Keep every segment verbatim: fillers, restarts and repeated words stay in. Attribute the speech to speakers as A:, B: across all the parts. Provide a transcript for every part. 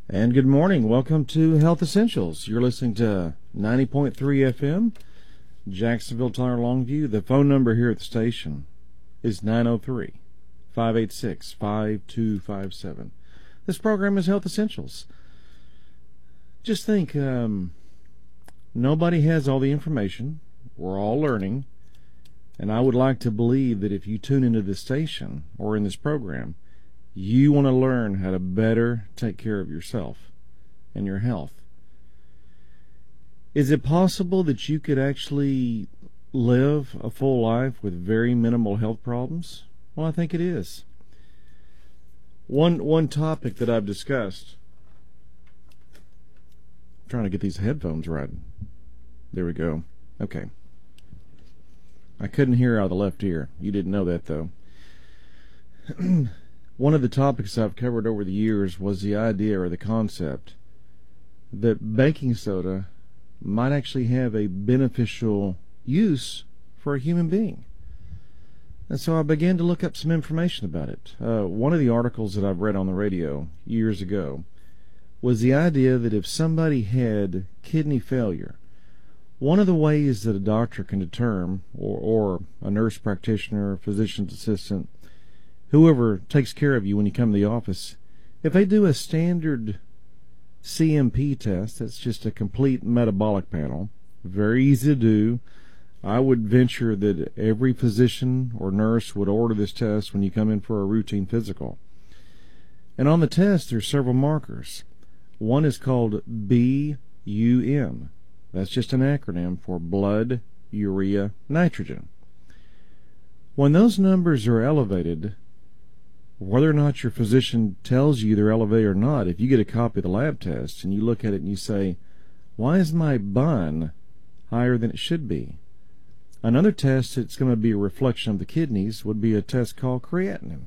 A: And good morning. Welcome to Health Essentials. You're listening to ninety point three F M, Jacksonville, Tyler, Longview. The phone number here at the station is nine oh three, five eight six, five two five seven. This program is Health Essentials. Just think, um, nobody has all the information. We're all learning. And I would like to believe that if you tune into this station or in this program, you want to learn how to better take care of yourself and your health. Is it possible that you could actually live a full life with very minimal health problems? Well, I think it is. One one topic that I've discussed, I'm trying to get these headphones right. There we go. Okay. I couldn't hear out of the left ear. You didn't know that, though. One of the topics I've covered over the years was the idea or the concept that baking soda might actually have a beneficial use for a human being. And so I began to look up some information about it. Uh, one of the articles that I've read on the radio years ago was the idea that if somebody had kidney failure, one of the ways that a doctor can determine, or, or a nurse practitioner, physician's assistant, whoever takes care of you when you come to the office, if they do a standard C M P test, that's just a complete metabolic panel, very easy to do. I would venture that every physician or nurse would order this test when you come in for a routine physical. And on the test, there's several markers. One is called B U N. That's just an acronym for blood, urea, nitrogen. When those numbers are elevated, whether or not your physician tells you they're elevated or not, if you get a copy of the lab test and you look at it and you say, why is my bun higher than it should be? Another test that's going to be a reflection of the kidneys would be a test called creatinine.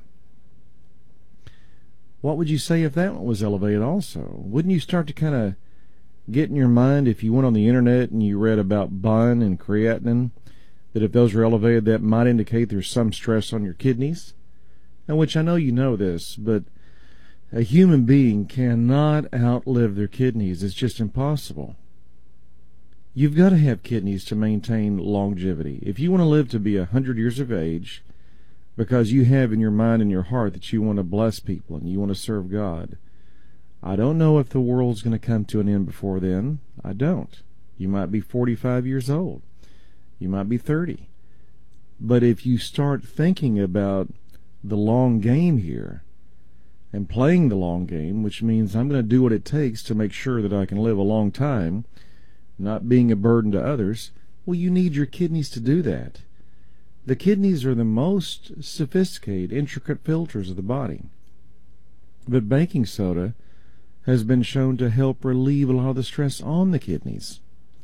A: What would you say if that one was elevated also? Wouldn't you start to kind of get in your mind, if you went on the internet and you read about bun and creatinine, that if those are elevated, that might indicate there's some stress on your kidneys? And which I know you know this, but a human being cannot outlive their kidneys. It's just impossible. You've got to have kidneys to maintain longevity. If you want to live to be a hundred years of age, because you have in your mind and your heart that you want to bless people and you want to serve God, I don't know if the world's going to come to an end before then. I don't. You might be forty-five years old. You might be thirty. But if you start thinking about the long game here and playing the long game, which means I'm going to do what it takes to make sure that I can live a long time, not being a burden to others, well, you need your kidneys to do that. The kidneys are the most sophisticated, intricate filters of the body. But baking soda has been shown to help relieve a lot of the stress on the kidneys.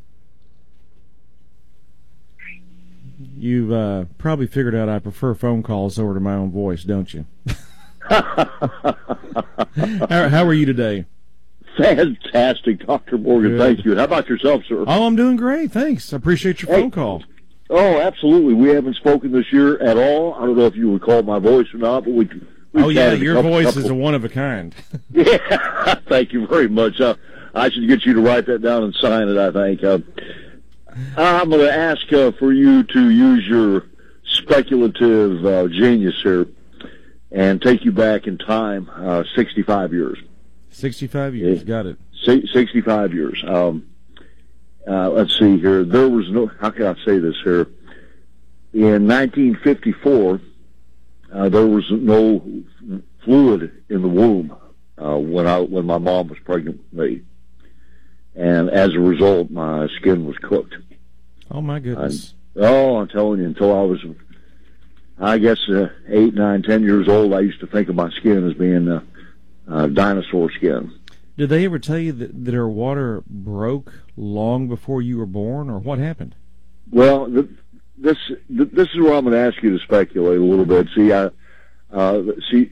A: You've uh, probably figured out I prefer phone calls over to my own voice, don't you? how, how are you today?
B: Fantastic, Doctor Morgan. Good. Thank you. How about yourself, sir?
A: Oh, I'm doing great. Thanks. I appreciate your hey. phone call.
B: Oh, absolutely. We haven't spoken this year at all. I don't know if you recall my voice or not, but we.
A: Oh, yeah, your couple, voice couple. is a one of a kind.
B: Yeah, thank you very much. Uh, I should get you to write that down and sign it, I think. Uh, I'm going to ask uh, for you to use your speculative uh, genius here and take you back in time uh, sixty-five years.
A: sixty-five years, got it.
B: sixty-five years. Um, uh, let's see here. There was no, how can I say this here? In nineteen fifty-four, uh, there was no fluid in the womb uh, when I when my mom was pregnant with me. And as a result, my skin was cooked.
A: Oh, my goodness.
B: I, oh, I'm telling you, until I was, I guess, uh, eight, nine, ten years old, I used to think of my skin as being uh, uh, dinosaur skin.
A: Did they ever tell you that, that her water broke long before you were born, or what happened?
B: Well, th- this th- this is where I'm going to ask you to speculate a little bit. See, I, uh, see,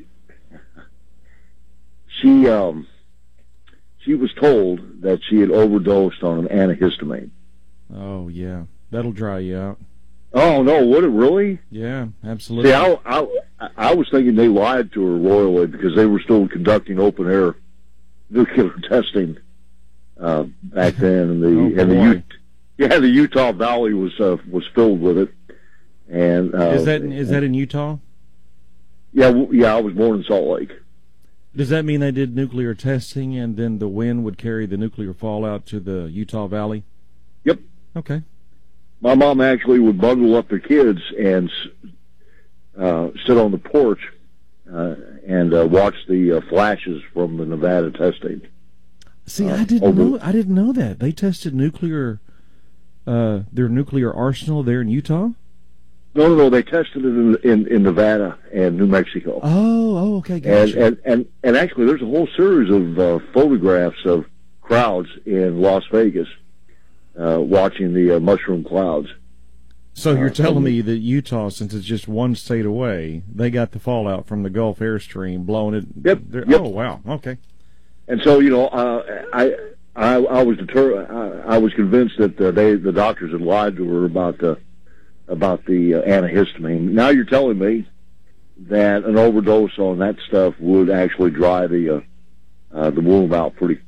B: she... Um, She was told that she had overdosed on an antihistamine.
A: Oh, yeah. That'll dry you out.
B: Oh, no, would it really?
A: Yeah, absolutely.
B: See, I, I, I was thinking they lied to her royally because they were still conducting open air nuclear testing uh, back then, and the
A: Oh,
B: and the
A: boy.
B: U- yeah the Utah Valley was uh, was filled with it. And uh,
A: Is that is that in Utah?
B: Yeah, w- yeah. I was born in Salt Lake.
A: Does that mean they did nuclear testing and then the wind would carry the nuclear fallout to the Utah Valley?
B: Yep.
A: Okay.
B: My mom actually would bundle up the kids and uh, sit on the porch uh, and uh, watch the uh, flashes from the Nevada testing.
A: See,
B: Uh,
A: I didn't
B: over-
A: know. I didn't know that they tested nuclear, uh, their nuclear arsenal there in Utah.
B: No, no, no. They tested it in in, in Nevada and New Mexico.
A: Oh, oh, okay,
B: and,
A: gotcha.
B: and and and actually, there's a whole series of uh, photographs of crowds in Las Vegas uh, watching the uh, mushroom clouds.
A: So you're
B: uh,
A: telling
B: from-
A: me that Utah, since it's just one state away, they got the fallout from the Gulf Airstream blowing it?
B: Yep,
A: they're-
B: yep.
A: Oh, wow. Okay.
B: And so, you know, uh, I, I, I was deter- I, I was convinced that uh, they, the doctors had lied to her about the, about the uh, antihistamine. Now you're telling me that an overdose on that stuff would actually dry the, uh, uh, the wound out pretty,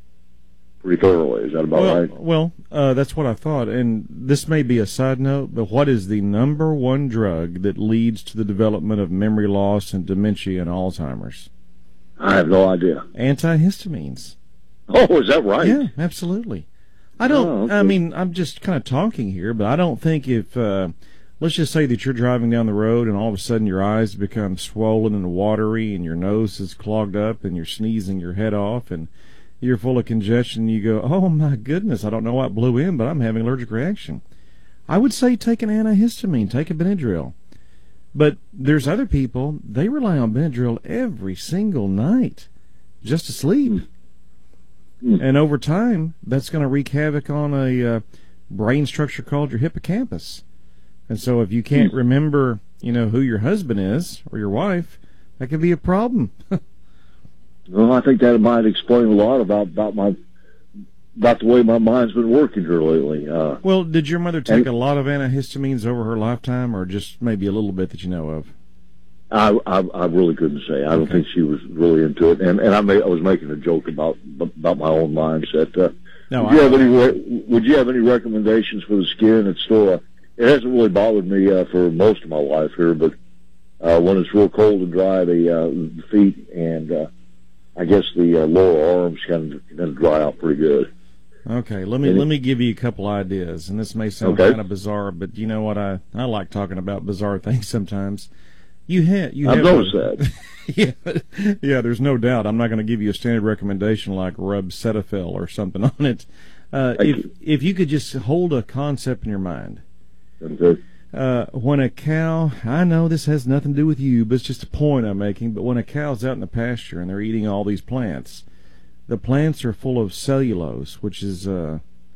B: pretty thoroughly. Is that about
A: Well,
B: right?
A: well, uh, that's what I thought. And this may be a side note, but what is the number one drug that leads to the development of memory loss and dementia and Alzheimer's?
B: I have no idea.
A: Antihistamines.
B: Oh, is that right?
A: Yeah, absolutely. I don't,
B: Oh, okay.
A: I mean, I'm just kind of talking here, but I don't think if, uh, let's just say that you're driving down the road and all of a sudden your eyes become swollen and watery and your nose is clogged up and you're sneezing your head off and you're full of congestion and you go, oh my goodness, I don't know what blew in, but I'm having an allergic reaction. I would say take an antihistamine, take a Benadryl. But there's other people, they rely on Benadryl every single night just to sleep.
B: Mm.
A: And over time, that's going to wreak havoc on a uh, brain structure called your hippocampus. And so if you can't
B: Mm.
A: remember, you know, who your husband is or your wife, that could be a problem.
B: Well, I think that might explain a lot about, about my, about the way my mind's been working here lately. Uh,
A: Well, did your mother take
B: And-
A: a lot of antihistamines over her lifetime or just maybe a little bit that you know of?
B: I, I I really couldn't say. I don't
A: Okay.
B: think she was really into it, and and I, may, I was making a joke about about my own mindset. Uh,
A: No,
B: would you
A: I-
B: have any re- Would you have any recommendations for the skin? It's still uh, it hasn't really bothered me uh, for most of my life here, but uh, when it's real cold and dry, the, uh, the feet and uh, I guess the uh, lower arms kind of kind of dry out pretty good.
A: Okay, let me
B: Any-
A: let me give you a couple ideas, and this may sound
B: Okay.
A: kind of bizarre, but you know what? I, I like talking about bizarre things sometimes. You have you
B: I've
A: have
B: noticed
A: a-
B: that.
A: yeah, yeah. There's no doubt. I'm not going to give you a standard recommendation like rub Cetaphil or something on it. Uh,
B: Thank
A: if
B: you.
A: if you could just hold a concept in your mind.
B: Okay.
A: Uh, when a cow, I know this has nothing to do with you, but it's just a point I'm making. But when a cow's out in the pasture and they're eating all these plants, the plants are full of cellulose, which is, uh,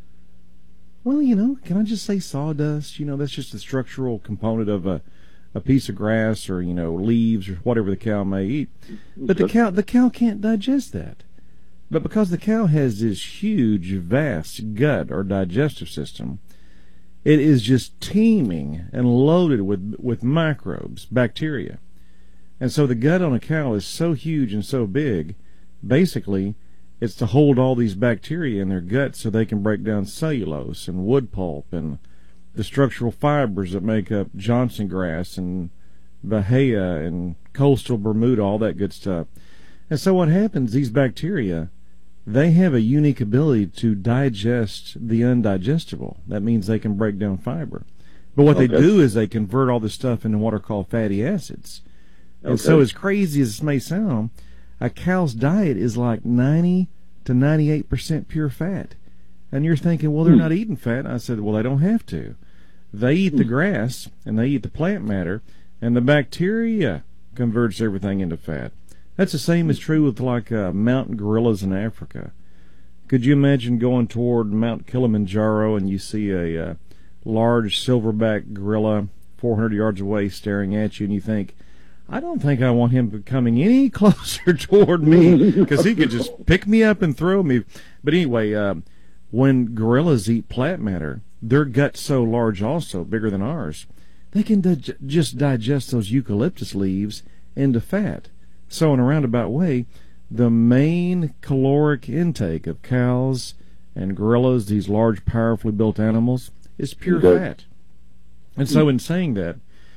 A: well, you know, can I just say sawdust? You know, that's just a structural component of a, a piece of grass or, you know, leaves or whatever the cow may eat. But the
B: Okay.
A: cow, the cow can't digest that. But because the cow has this huge, vast gut or digestive system, it is just teeming and loaded with with microbes, bacteria. And so the gut on a cow is so huge and so big, basically, it's to hold all these bacteria in their gut so they can break down cellulose and wood pulp and the structural fibers that make up Johnson grass and Bahia and coastal Bermuda, all that good stuff. And so what happens, these bacteria, they have a unique ability to digest the undigestible. That means they can break down fiber. But what they
B: Okay.
A: do is they convert all this stuff into what are called fatty acids. And so,
B: Okay.
A: as crazy as this may sound, a cow's diet is like ninety to ninety-eight percent pure fat. And you're thinking, well, they're
B: Hmm.
A: not eating fat. I said, well, they don't have to. They eat the grass, and they eat the plant matter, and the bacteria converts everything into fat. That's the same is true with like uh, mountain gorillas in Africa. Could you imagine going toward Mount Kilimanjaro and you see a uh, large silverback gorilla four hundred yards away staring at you, and you think, I don't think I want him coming any closer toward me because he could just pick me up and throw me. But anyway, uh, when gorillas eat plant matter, their gut's so large also, bigger than ours, they can dig- just digest those eucalyptus leaves into fat. So in a roundabout way, the main caloric intake of cows and gorillas, these large, powerfully built animals, is pure
B: Okay.
A: fat. And so in saying that,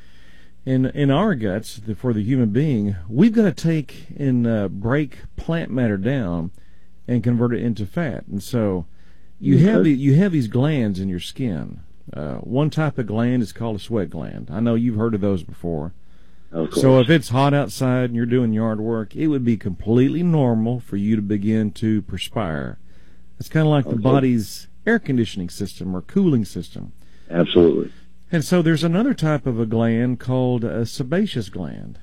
A: in in our guts, the, for the human being, we've got to take and uh, break plant matter down and convert it into fat. And so you
B: Okay.
A: have the, you have these glands in your skin. Uh, one type of gland is called a sweat gland. I know you've heard of those before.
B: Of course.
A: So if it's hot outside and you're doing yard work, it would be completely normal for you to begin to perspire. It's kind of like the
B: Okay.
A: body's air conditioning system or cooling system.
B: Absolutely.
A: And so there's another type of a gland called a sebaceous gland.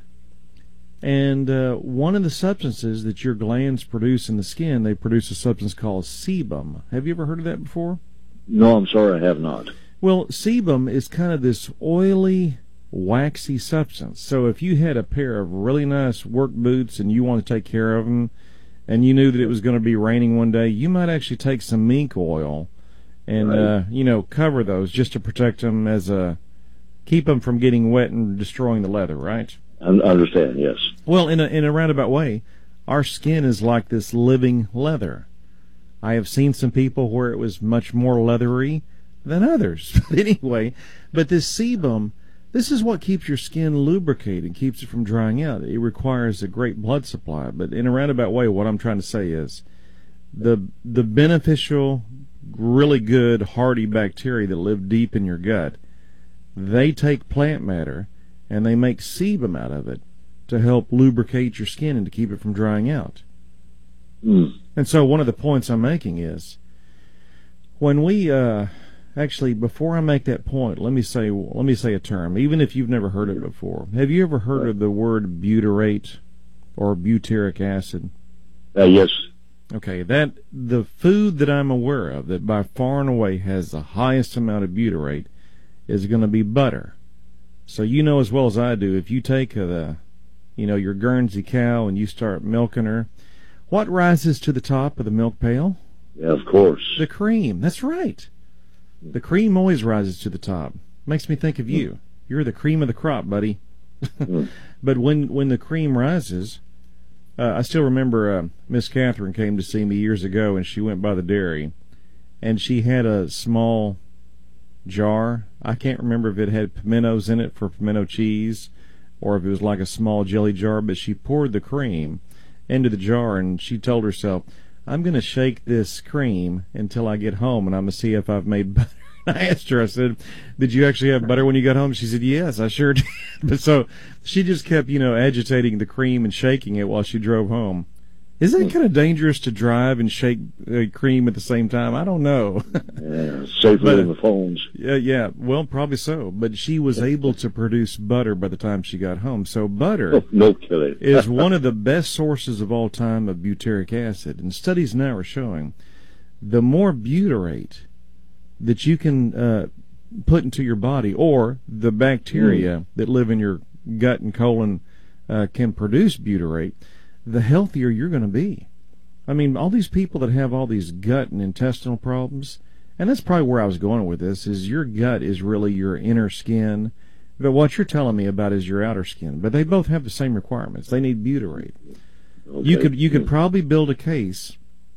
A: And uh, one of the substances that your glands produce in the skin, they produce a substance called sebum. Have you ever heard of that before?
B: No, I'm sorry, I have not.
A: Well, sebum is kind of this oily, waxy substance. So if you had a pair of really nice work boots and you want to take care of them, and you knew that it was going to be raining one day, you might actually take some mink oil and,
B: Right.
A: uh, you know, cover those just to protect them as a, keep them from getting wet and destroying the leather, right?
B: I understand, yes.
A: Well, in a, in a roundabout way, our skin is like this living leather. I have seen some people where it was much more leathery than others. But anyway, but this sebum, this is what keeps your skin lubricated, keeps it from drying out. It requires a great blood supply. But in a roundabout way, what I'm trying to say is the the beneficial, really good, hardy bacteria that live deep in your gut, they take plant matter and they make sebum out of it to help lubricate your skin and to keep it from drying out.
B: Mm.
A: And so one of the points I'm making is when we uh, actually, before I make that point, let me say let me say a term, even if you've never heard it before. Have you ever heard of the word butyrate or butyric acid?
B: Uh, yes.
A: Okay, that the food that I'm aware of that by far and away has the highest amount of butyrate is going to be butter. So you know as well as I do, if you take a, the, you know, your Guernsey cow and you start milking her, what rises to the top of the milk pail?
B: Yeah, of course.
A: The cream. That's right. The cream always rises to the top. Makes me think of you. You're the cream of the crop, buddy.
B: Mm.
A: But when when the cream rises, uh, I still remember uh, Miss Catherine came to see me years ago, and she went by the dairy, and she had a small jar. I can't remember if it had pimentos in it for pimento cheese, or if it was like a small jelly jar. But she poured the cream into the jar, and she told herself, I'm going to shake this cream until I get home, and I'm going to see if I've made butter. I asked her, I said, did you actually have butter when you got home? She said, yes, I sure did. But so she just kept, you know, agitating the cream and shaking it while she drove home. Is that kind of dangerous to drive and shake uh, cream at the same time? I don't know.
B: Yeah, safer
A: But-
B: than the phones.
A: Yeah, yeah, well, probably so. But she was able to produce butter by the time she got home. So butter
B: Oh, no kidding.
A: is one of the best sources of all time of butyric acid. And studies now are showing the more butyrate that you can uh, put into your body, or the bacteria
B: Mm.
A: that live in your gut and colon uh, can produce butyrate, the healthier you're going to be. I mean, all these people that have all these gut and intestinal problems, and that's probably where I was going with this, is your gut is really your inner skin, but what you're telling me about is your outer skin. But they both have the same requirements. They need butyrate.
B: Okay.
A: You could you could probably build a case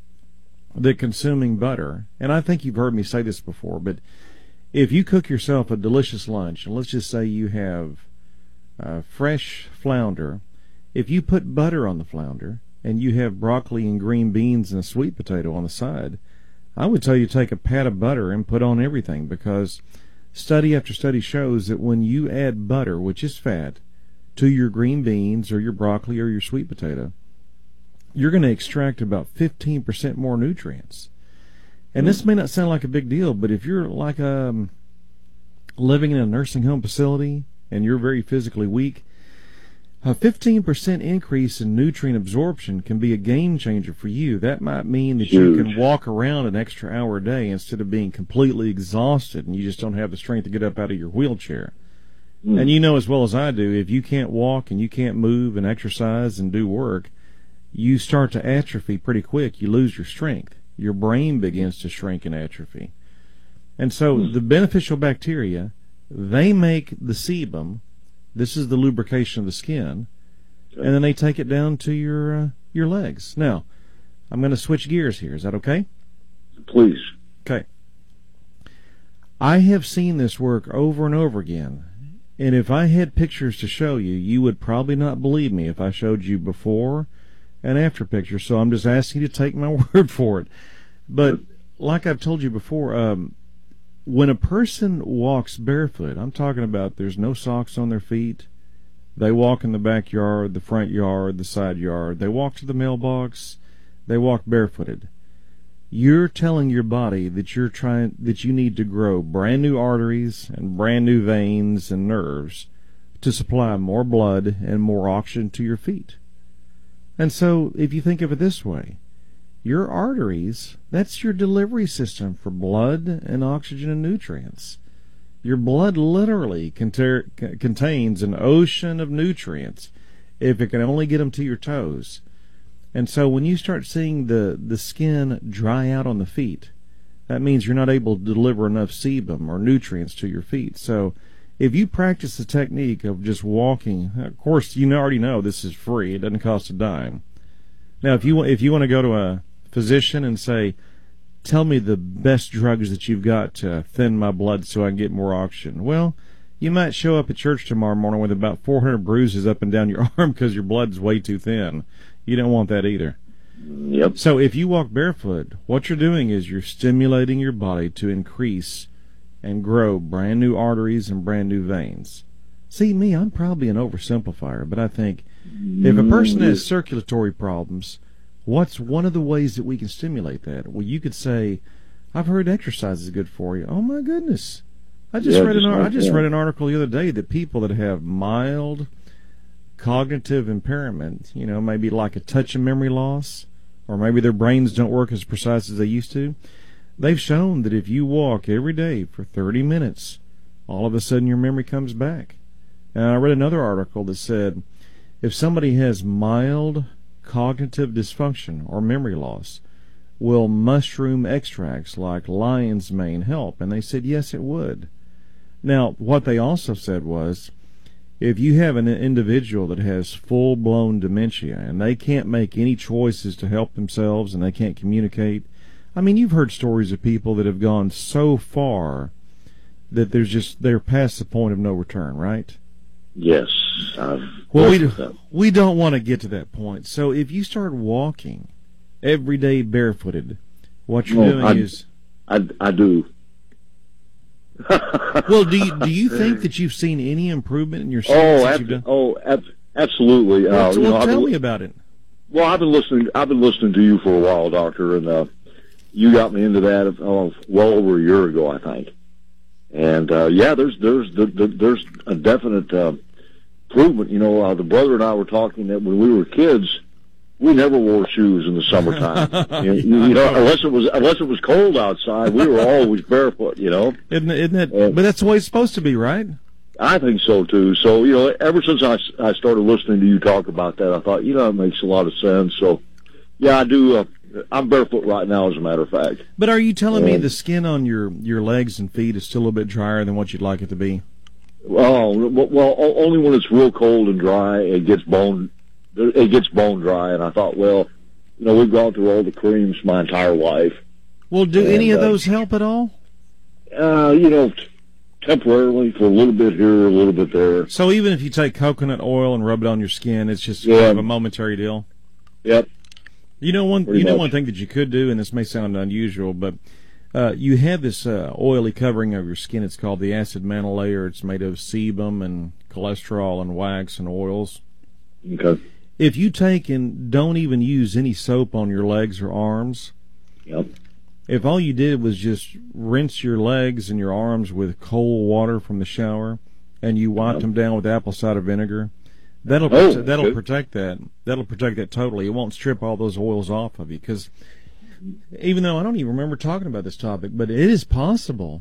A: that consuming butter, and I think you've heard me say this before, but if you cook yourself a delicious lunch, and let's just say you have uh, fresh flounder, if you put butter on the flounder and you have broccoli and green beans and a sweet potato on the side, I would tell you take a pat of butter and put on everything, because study after study shows that when you add butter, which is fat, to your green beans or your broccoli or your sweet potato, you're going to extract about fifteen percent more nutrients. And this may not sound like a big deal, but if you're like um, living in a nursing home facility and you're very physically weak, a fifteen percent increase in nutrient absorption can be a game changer for you. That might mean that you
B: Huge.
A: can walk around an extra hour a day instead of being completely exhausted and you just don't have the strength to get up out of your wheelchair.
B: Mm.
A: And you know as well as I do, if you can't walk and you can't move and exercise and do work, you start to atrophy pretty quick. You lose your strength. Your brain begins to shrink and atrophy. And so
B: Hmm.
A: the beneficial bacteria, they make the sebum. This is the lubrication of the skin.
B: Okay.
A: And then they take it down to your uh, your legs. Now, I'm going to switch gears here. Is that okay?
B: Please.
A: Okay. I have seen this work over and over again, and if I had pictures to show you, you would probably not believe me if I showed you before and after pictures, so I'm just asking you to take my word for it. But like I've told you before, um, when a person walks barefoot, I'm talking about there's no socks on their feet, they walk in the backyard, the front yard, the side yard, they walk to the mailbox, they walk barefooted. You're telling your body that you're trying that you need to grow brand new arteries and brand new veins and nerves to supply more blood and more oxygen to your feet. And so if you think of it this way, your arteries, that's your delivery system for blood and oxygen and nutrients. Your blood literally conter- contains an ocean of nutrients if it can only get them to your toes. And so when you start seeing the, the skin dry out on the feet, that means you're not able to deliver enough sebum or nutrients to your feet. So if you practice the technique of just walking, of course you already know this is free. It doesn't cost a dime. Now, if you, if you want to go to a physician and say, tell me the best drugs that you've got to thin my blood so I can get more oxygen. Well, you might show up at church tomorrow morning with about four hundred bruises up and down your arm because your blood's way too thin. You don't want that either.
B: Yep.
A: So if you walk barefoot, what you're doing is you're stimulating your body to increase and grow brand new arteries and brand new veins. See, me, I'm probably an oversimplifier, but I think if a person has circulatory problems, what's one of the ways that we can stimulate that? Well, you could say, I've heard exercise is good for you. Oh, my goodness. I just,
B: yeah,
A: read,
B: just
A: an,
B: like
A: I just
B: that.
A: read an article the other day that people that have mild cognitive impairment, you know, maybe like a touch of memory loss, or maybe their brains don't work as precise as they used to, they've shown that if you walk every day for thirty minutes, all of a sudden your memory comes back. And I read another article that said if somebody has mild cognitive dysfunction or memory loss, will mushroom extracts like lion's mane help? And they said yes, it would. Now, what they also said was, if you have an individual that has full-blown dementia and they can't make any choices to help themselves and they can't communicate, I mean, you've heard stories of people that have gone so far that there's just they're past the point of no return, right?
B: Yes. I've
A: Well, we do, we don't want to get to that point. So if you start walking every day barefooted, what you're
B: Well,
A: doing
B: I-
A: is
B: I, I do.
A: well. Do you do you think that you've seen any improvement in your sleep
B: Oh,
A: since
B: ab-
A: you've done?
B: oh, ab- absolutely.
A: Well,
B: Uh,
A: so
B: you know,
A: well,
B: I've
A: tell
B: been-
A: me about it.
B: Well, I've been listening. I've been listening to you for a while, Doctor, and uh, you got me into that uh, well over a year ago, I think. And uh, yeah, there's there's the, the, there's a definite uh, improvement. You know, uh, the brother and I were talking that when we were kids, we never wore shoes in the summertime. you, you know, unless it was unless it was cold outside, we were always barefoot. You know,
A: Isn't, isn't that?
B: Uh,
A: but that's the way it's supposed to be, right?
B: I think so too. So, you know, ever since I, I started listening to you talk about that, I thought, you know, it makes a lot of sense. So, yeah, I do. Uh, I'm barefoot right now, as a matter of fact.
A: But are you telling me
B: Um,
A: the skin on your, your legs and feet is still a little bit drier than what you'd like it to be?
B: Well, well, o- only when it's real cold and dry, it gets bone, it gets bone dry. And I thought, well, you know, we've gone through all the creams my entire life.
A: Well, do
B: And,
A: any of
B: uh,
A: those help at all?
B: Uh, you know, t- temporarily for a little bit here, a little bit there.
A: So even if you take coconut oil and rub it on your skin, it's just
B: Yeah.
A: kind of a momentary deal?
B: Yep.
A: You know one.
B: Pretty
A: You know
B: much.
A: one thing that you could do, and this may sound unusual, but uh, you have this uh, oily covering of your skin. It's called the acid mantle layer. It's made of sebum and cholesterol and wax and oils.
B: Okay.
A: If you take and don't even use any soap on your legs or arms,
B: Yep.
A: if all you did was just rinse your legs and your arms with cold water from the shower, and you wiped
B: Yep.
A: them down with apple cider vinegar, that'll
B: Oh,
A: prote- that'll
B: good.
A: protect that. That'll protect that totally. It won't strip all those oils off of you. Because even though I don't even remember talking about this topic, but it is possible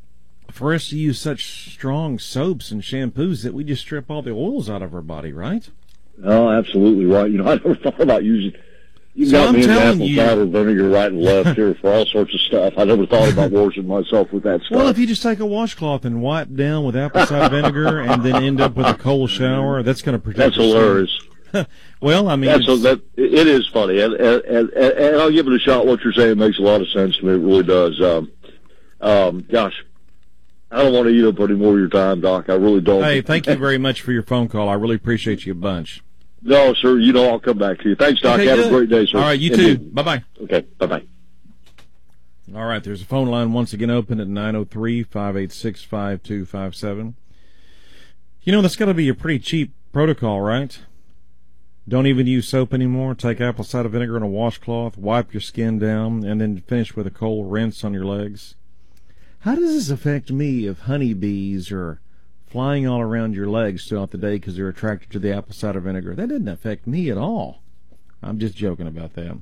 A: for us to use such strong soaps and shampoos that we just strip all the oils out of our body, right?
B: Oh, absolutely right. You know, I never thought about using. You
A: So
B: got
A: I'm
B: me into
A: telling
B: apple
A: you-
B: cider vinegar right and left here for all sorts of stuff. I never thought about washing myself with that stuff.
A: Well, if you just take a washcloth and wipe down with apple cider vinegar and then end up with a cold shower, that's going to protect
B: That's
A: your skin.
B: hilarious.
A: Well, I mean,
B: That's a, that it is funny, and, and and and I'll give it a shot. What you're saying makes a lot of sense to me. It really does. Um, um, gosh, I don't want to eat up any more of your time, Doc. I really don't.
A: Hey, thank you very much for your phone call. I really appreciate you a bunch.
B: No, sir. You know I'll come back to you. Thanks, Doc.
A: Okay,
B: Have
A: good.
B: a great day, sir.
A: All right, you
B: Indeed.
A: too. Bye-bye.
B: Okay, bye-bye.
A: All right, there's a phone line once again open at nine oh three, five eight six, five two five seven. You know, that's got to be a pretty cheap protocol, right? Don't even use soap anymore. Take apple cider vinegar in a washcloth, wipe your skin down, and then finish with a cold rinse on your legs. How does this affect me if honeybees are flying all around your legs throughout the day because they're attracted to the apple cider vinegar? That doesn't affect me at all. I'm just joking about that.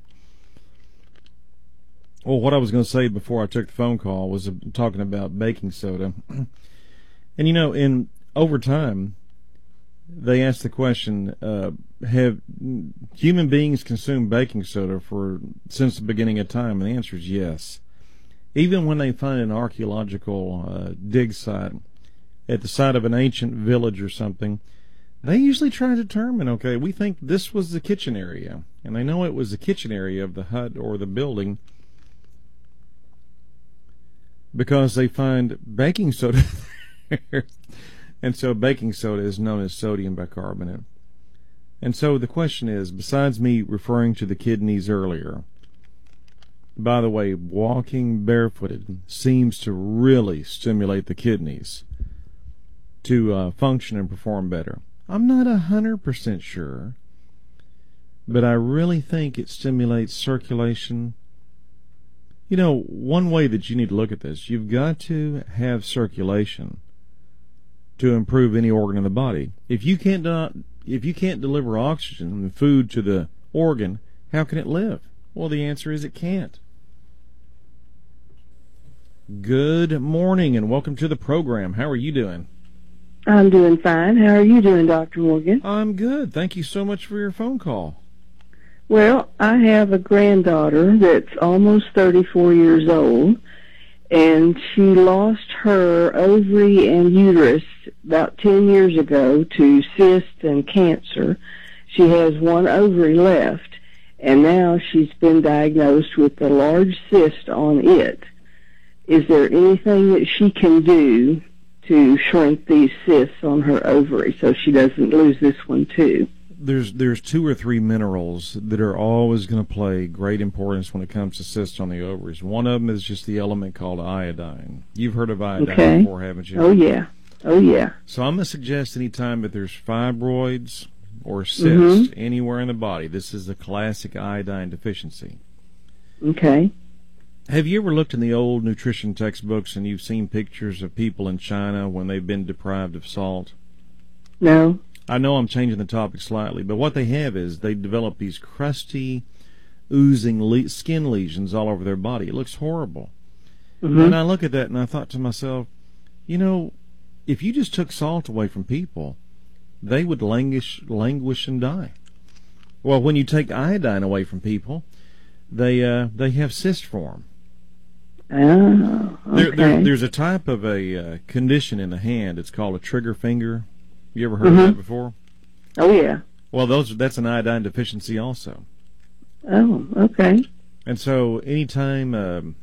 A: Well, what I was going to say before I took the phone call was talking about baking soda. And, you know, in over time, they asked the question, uh, have human beings consumed baking soda for since the beginning of time? And the answer is yes. Even when they find an archaeological uh, dig site at the site of an ancient village or something, they usually try to determine, okay, we think this was the kitchen area. And they know it was the kitchen area of the hut or the building because they find baking soda there. And so baking soda is known as sodium bicarbonate. And so the question is, besides me referring to the kidneys earlier, by the way, walking barefooted seems to really stimulate the kidneys to uh, function and perform better. I'm not a hundred percent sure, but I really think it stimulates circulation. You know, one way that you need to look at this, you've got to have circulation to improve any organ in the body. If you can't do, if you can't deliver oxygen and food to the organ, how can it live? Well, the answer is it can't. Good morning and welcome to the program. How are you doing?
C: I'm doing fine. How are you doing, Doctor Morgan?
A: I'm good. Thank you so much for your phone call.
C: Well, I have a granddaughter that's almost thirty-four years old, and she lost her ovary and uterus about ten years ago to cyst and cancer. She has one ovary left, and now she's been diagnosed with a large cyst on it. Is there anything that she can do to shrink these cysts on her ovary so she doesn't lose this one too?
A: There's there's two or three minerals that are always going to play great importance when it comes to cysts on the ovaries. One of them is just the element called iodine. You've heard of iodine
C: okay.
A: before, haven't you?
C: Oh, yeah. Oh, yeah.
A: So I'm going to suggest any time that there's fibroids or cysts mm-hmm. anywhere in the body, this is the classic iodine deficiency.
C: Okay.
A: Have you ever looked in the old nutrition textbooks and you've seen pictures of people in China when they've been deprived of salt?
C: No.
A: I know I'm changing the topic slightly, but what they have is they develop these crusty, oozing le- skin lesions all over their body. It looks horrible. Mm-hmm. And I look at that and I thought to myself, you know, if you just took salt away from people, they would languish, languish and die. Well, when you take iodine away from people, they uh, they have cyst form.
C: Oh, okay.
A: There, there, there's a type of a uh, condition in the hand. It's called a trigger finger. You ever heard
C: mm-hmm.
A: of that before?
C: Oh, yeah.
A: Well, those that's an iodine deficiency also.
C: Oh, okay.
A: And so anytime um,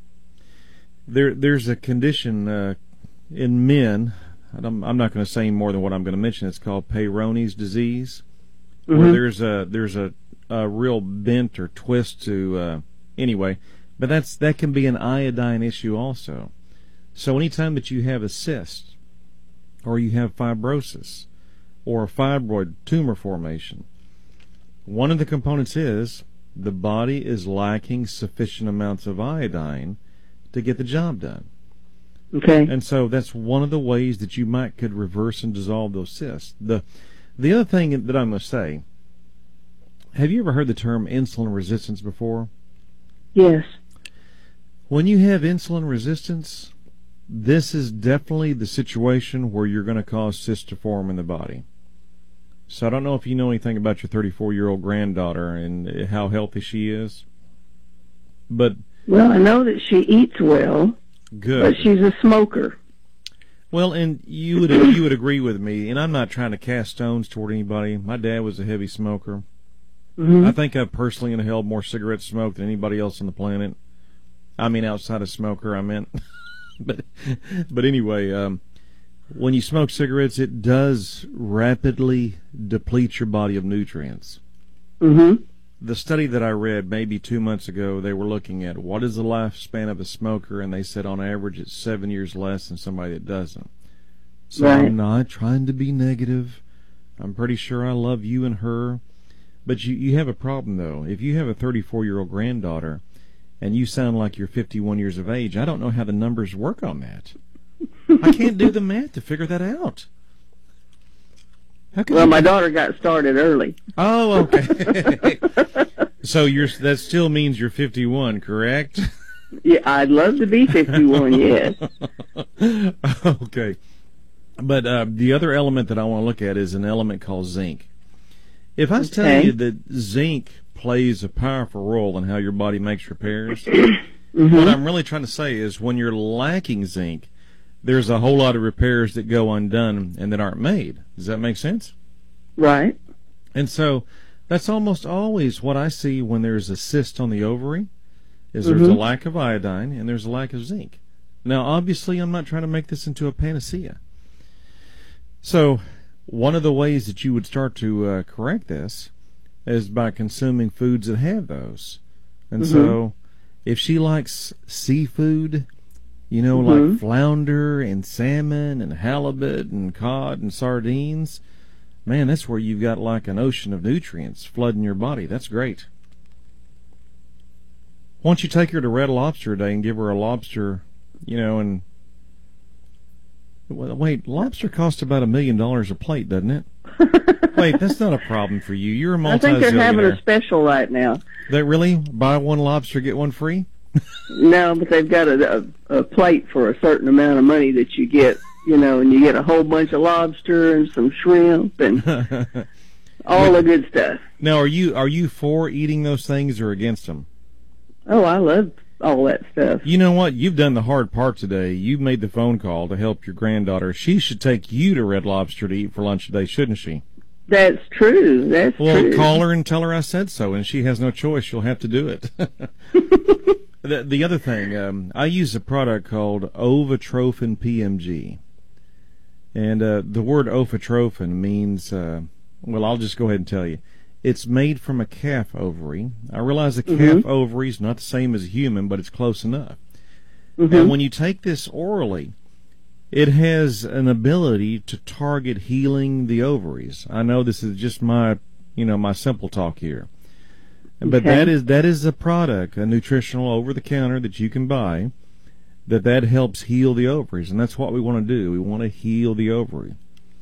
A: there there's a condition uh, in men, I'm, I'm not going to say more than what I'm going to mention. It's called Peyronie's disease, mm-hmm. where there's a there's a, a real bent or twist to uh, anyway. But that's that can be an iodine issue also. So anytime that you have a cyst, or you have fibrosis, or a fibroid tumor formation, one of the components is the body is lacking sufficient amounts of iodine to get the job done.
C: Okay.
A: And so that's one of the ways that you might could reverse and dissolve those cysts. The the other thing that I must say, have you ever heard the term insulin resistance before?
C: Yes.
A: When you have insulin resistance, this is definitely the situation where you're going to cause cysts to form in the body. So I don't know if you know anything about your thirty-four-year-old granddaughter and how healthy she is. But
C: well, I know that she eats well.
A: Good.
C: But she's a smoker.
A: Well, and you would you would agree with me, and I'm not trying to cast stones toward anybody. My dad was a heavy smoker.
C: Mm-hmm.
A: I think I've personally inhaled more cigarettes smoked than anybody else on the planet. I mean, outside of smoker, I meant. but but anyway, um, when you smoke cigarettes, it does rapidly deplete your body of nutrients.
C: Mm-hmm.
A: The study that I read maybe two months ago, they were looking at what is the lifespan of a smoker, and they said on average it's seven years less than somebody that doesn't. So
C: Right.
A: I'm not trying to be negative. I'm pretty sure I love you and her. But you, you have a problem, though. If you have a thirty-four-year-old granddaughter and you sound like you're fifty-one years of age, I don't know how the numbers work on that. I can't do the math to figure that out. How could
C: Well,
A: you-
C: my daughter got started early.
A: Oh, okay. So you're that still means you're fifty-one, correct?
C: Yeah, I'd love to be fifty-one, yes.
A: Okay. But uh, the other element that I want to look at is an element called zinc. If I was telling
C: Okay.
A: you that zinc plays a powerful role in how your body makes repairs,
C: Mm-hmm.
A: what I'm really trying to say is when you're lacking zinc, there's a whole lot of repairs that go undone and that aren't made. Does that make sense?
C: Right.
A: And so that's almost always what I see when there's a cyst on the ovary, is there's a
C: Mhm.
A: lack of iodine and there's a lack of zinc. Now, obviously, I'm not trying to make this into a panacea. So one of the ways that you would start to uh, correct this is by consuming foods that have those. And
C: Mhm.
A: so if she likes seafood, you know,
C: Mhm.
A: like flounder and salmon and halibut and cod and sardines, man, that's where you've got like an ocean of nutrients flooding your body. That's great. Why don't you take her to Red Lobster Day and give her a lobster, you know, and... Well, wait, lobster costs about a million dollars a plate, doesn't it? Wait, that's not a problem for you. You're a
C: I think they're having a
A: multi-zillionaire.
C: special right now.
A: They really? Buy one lobster, get one free?
C: No, but they've got a, a, a plate for a certain amount of money that you get, you know, and you get a whole bunch of lobster and some shrimp and all the good stuff.
A: Now, are you are you for eating those things or against them?
C: Oh, I love all that stuff.
A: You know what? You've done the hard part today. You've made the phone call to help your granddaughter. She should take you to Red Lobster to eat for lunch today, shouldn't she?
C: That's true. That's
A: Well,
C: true.
A: call her and tell her I said so, and she has no choice. She'll have to do it. the, the other thing, um, I use a product called Ovatrophin P M G. And uh, the word ovatrophin means, uh, well, I'll just go ahead and tell you. It's made from a calf ovary. I realize a calf
C: Mhm.
A: ovary is not the same as a human, but it's close enough.
C: Mhm.
A: And when you take this orally, it has an ability to target healing the ovaries. I know this is just my, you know, my simple talk here. But
C: Okay.
A: that is that is a product, a nutritional over-the-counter that you can buy, that that helps heal the ovaries, and that's what we want to do. We want to heal the ovary.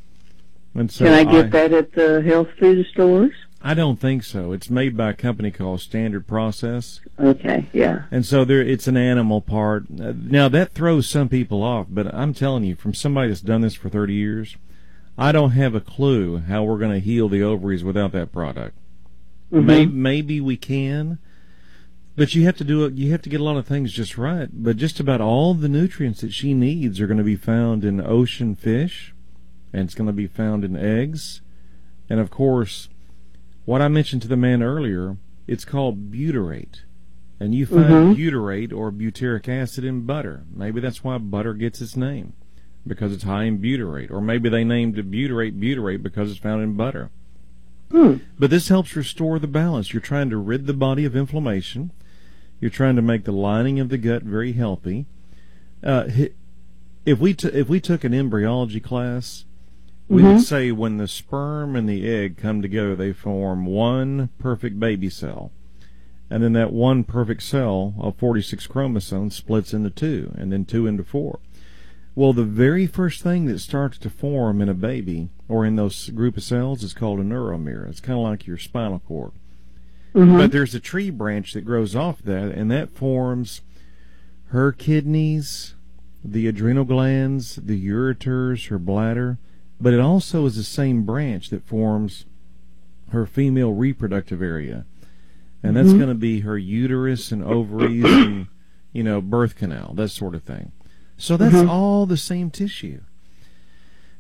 A: And so
C: Can I get that at the health food stores?
A: I don't think so. It's made by a company called Standard Process.
C: Okay, yeah.
A: And so there, it's an animal part. Uh, Now, that throws some people off, but I'm telling you, from somebody that's done this for thirty years, I don't have a clue how we're going to heal the ovaries without that product.
C: Mhm.
A: Maybe, maybe we can, but you have to do it. You have to get a lot of things just right. But just about all the nutrients that she needs are going to be found in ocean fish, and it's going to be found in eggs, and of course, what I mentioned to the man earlier, it's called butyrate. And you find
C: Mhm.
A: butyrate or butyric acid in butter. Maybe that's why butter gets its name, because it's high in butyrate. Or maybe they named it butyrate butyrate because it's found in butter.
C: Hmm.
A: But this helps restore the balance. You're trying to rid the body of inflammation. You're trying to make the lining of the gut very healthy. Uh, hi- if we t- if we took an embryology class, we
C: Mhm.
A: would say when the sperm and the egg come together, they form one perfect baby cell. And then that one perfect cell of forty-six chromosomes splits into two, and then two into four. Well, the very first thing that starts to form in a baby, or in those group of cells, is called a neuromere. It's kind of like your spinal cord.
C: Mhm.
A: But there's a tree branch that grows off that, and that forms her kidneys, the adrenal glands, the ureters, her bladder. But it also is the same branch that forms her female reproductive area. And that's
C: Mhm.
A: going to be her uterus and ovaries and, you know, birth canal, that sort of thing. So that's
C: Mhm.
A: all the same tissue.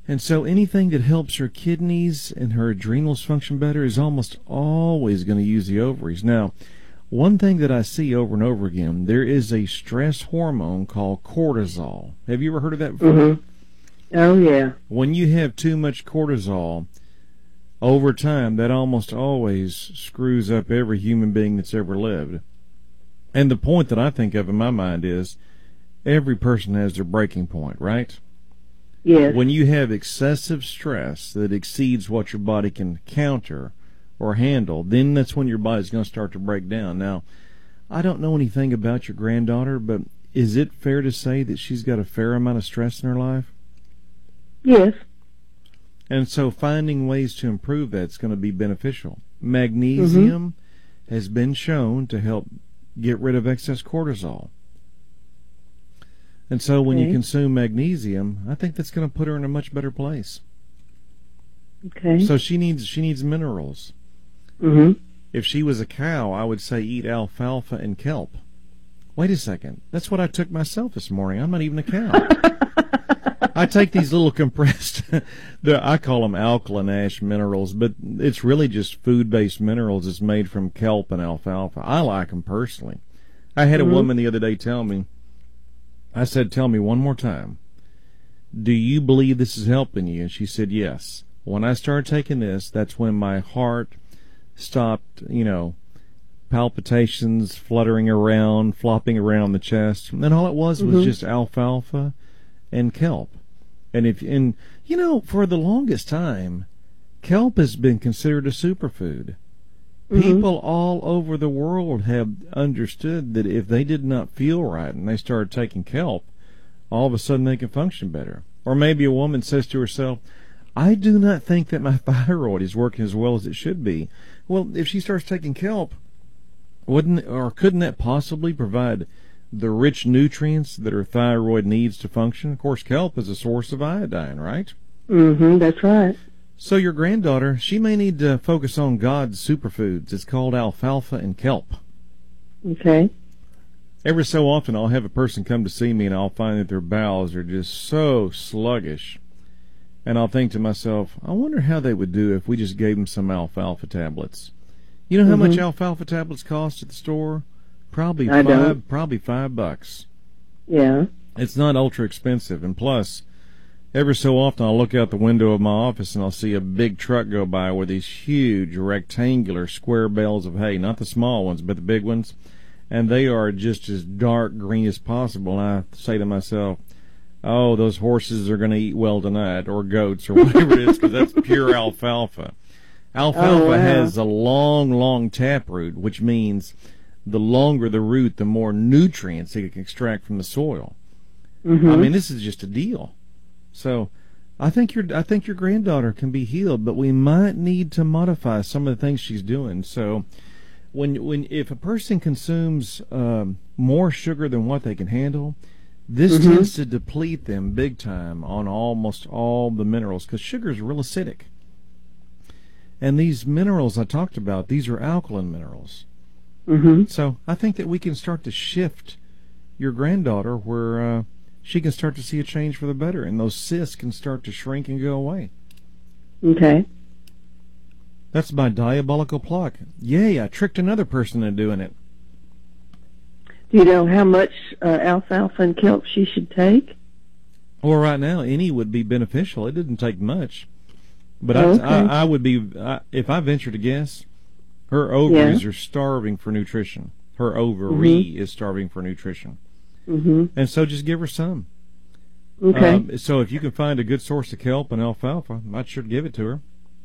A: And so anything that helps her kidneys and her adrenals function better is almost always going to use the ovaries. Now, one thing that I see over and over again, there is a stress hormone called cortisol. Have you ever heard of that before?
C: Mm-hmm. Oh, yeah.
A: When you have too much cortisol, over time, that almost always screws up every human being that's ever lived. And the point that I think of in my mind is every person has their breaking point, right?
C: Yes.
A: When you have excessive stress that exceeds what your body can counter or handle, then that's when your body's going to start to break down. Now, I don't know anything about your granddaughter, but is it fair to say that she's got a fair amount of stress in her life?
C: Yes.
A: And so finding ways to improve that's going to be beneficial. Magnesium mm-hmm. has been shown to help get rid of excess cortisol. And so when okay. you consume magnesium, I think that's going to put her in a much better place.
C: Okay.
A: So she needs she needs minerals.
C: Mm-hmm.
A: If she was a cow, I would say eat alfalfa and kelp. Wait a second. That's what I took myself this morning. I'm not even a cow. I take these little compressed, I call them alkaline ash minerals, but it's really just food-based minerals. It's made from kelp and alfalfa. I like them personally. I had mm-hmm. a woman the other day tell me, I said, tell me one more time, do you believe this is helping you? And she said, yes. When I started taking this, that's when my heart stopped, you know, palpitations, fluttering around, flopping around the chest. And all it was was mm-hmm. just alfalfa and kelp. And if and you know, for the longest time, kelp has been considered a superfood. Mm-hmm. People all over the world have understood that if they did not feel right and they started taking kelp, all of a sudden they can function better. Or maybe a woman says to herself, I do not think that my thyroid is working as well as it should be. Well, if she starts taking kelp, wouldn't or couldn't that possibly provide the rich nutrients that her thyroid needs to function? Of course, kelp is a source of iodine, right?
C: Mm-hmm, that's right.
A: So your granddaughter, she may need to focus on God's superfoods. It's called alfalfa and kelp.
C: Okay.
A: Every so often I'll have a person come to see me and I'll find that their bowels are just so sluggish. And I'll think to myself, I wonder how they would do if we just gave them some alfalfa tablets. You know how mm-hmm. much alfalfa tablets cost at the store? Probably
C: I
A: five,
C: don't.
A: probably five bucks.
C: Yeah.
A: It's not ultra expensive, and plus, every so often I'll look out the window of my office and I'll see a big truck go by with these huge rectangular square bales of hay, not the small ones, but the big ones, and they are just as dark green as possible. And I say to myself, oh, those horses are going to eat well tonight, or goats, or whatever it is, because that's pure alfalfa. Alfalfa oh, wow. has a long, long taproot, which means the longer the root, the more nutrients it can extract from the soil. Mm-hmm. I mean, this is just a deal. So, I think your I think your granddaughter can be healed, but we might need to modify some of the things she's doing. So, when when if a person consumes um, more sugar than what they can handle, this mm-hmm. tends to deplete them big time on almost all the minerals, because sugar is real acidic. And these minerals I talked about, these are alkaline minerals.
C: Mm-hmm.
A: So I think that we can start to shift your granddaughter where uh, she can start to see a change for the better, and those cysts can start to shrink and go away.
C: Okay.
A: That's my diabolical plot. Yay, I tricked another person into doing it.
C: Do you know how much uh, alfalfa and kelp she should take?
A: Well, right now, any would be beneficial. It didn't take much. But
C: oh,
A: I,
C: okay.
A: I, I would be, I, if I venture to guess, her ovaries
C: yeah.
A: are starving for nutrition. Her ovary
C: mm-hmm.
A: is starving for nutrition.
C: Mm-hmm.
A: And so just give her some.
C: Okay.
A: Um, so if you can find a good source of kelp and alfalfa, I'd sure give it to her.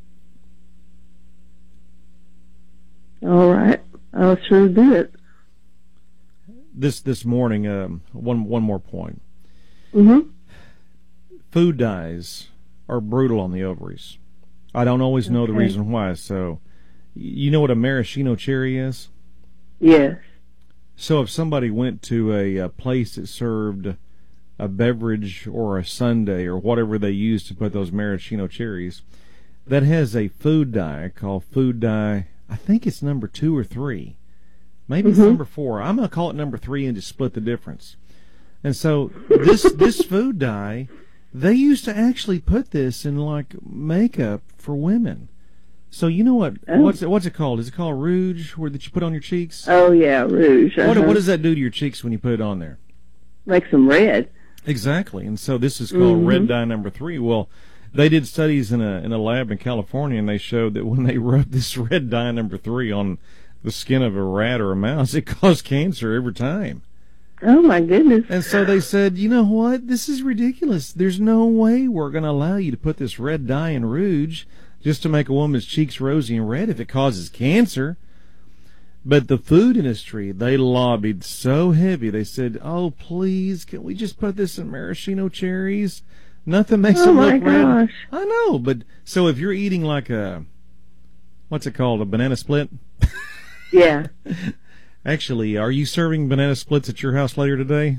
C: All right. I'll sure do it.
A: This this morning, um, one one more point.
C: Mm-hmm.
A: Food dyes are brutal on the ovaries. I don't always know okay. the reason why. So, you know what a maraschino cherry is?
C: Yes.
A: So if somebody went to a, a place that served a beverage or a sundae or whatever they use to put those maraschino cherries, that has a food dye called food dye, I think it's number two or three. Maybe
C: mm-hmm.
A: it's number four. I'm going to call it number three and just split the difference. And so this this food dye, they used to actually put this in like makeup for women. So you know what?
C: Oh.
A: What's it, what's it called? Is it called rouge, where that you put on your cheeks?
C: Oh yeah, rouge. Uh-huh.
A: What, what does that do to your cheeks when you put it on there?
C: Makes them red.
A: Exactly. And so this is called
C: Mm-hmm.
A: red dye number three. Well, they did studies in a in a lab in California, and they showed that when they rubbed this red dye number three on the skin of a rat or a mouse, it caused cancer every time.
C: Oh my goodness.
A: And so they said, you know what? This is ridiculous. There's no way we're going to allow you to put this red dye in rouge just to make a woman's cheeks rosy and red if it causes cancer. But the food industry, they lobbied so heavy. They said, oh, please, can we just put this in maraschino cherries? Nothing makes
C: Oh
A: them
C: my
A: look red.
C: gosh.
A: I know, but so if you're eating like a, what's it called, a banana split?
C: Yeah.
A: Actually, are you serving banana splits at your house later today?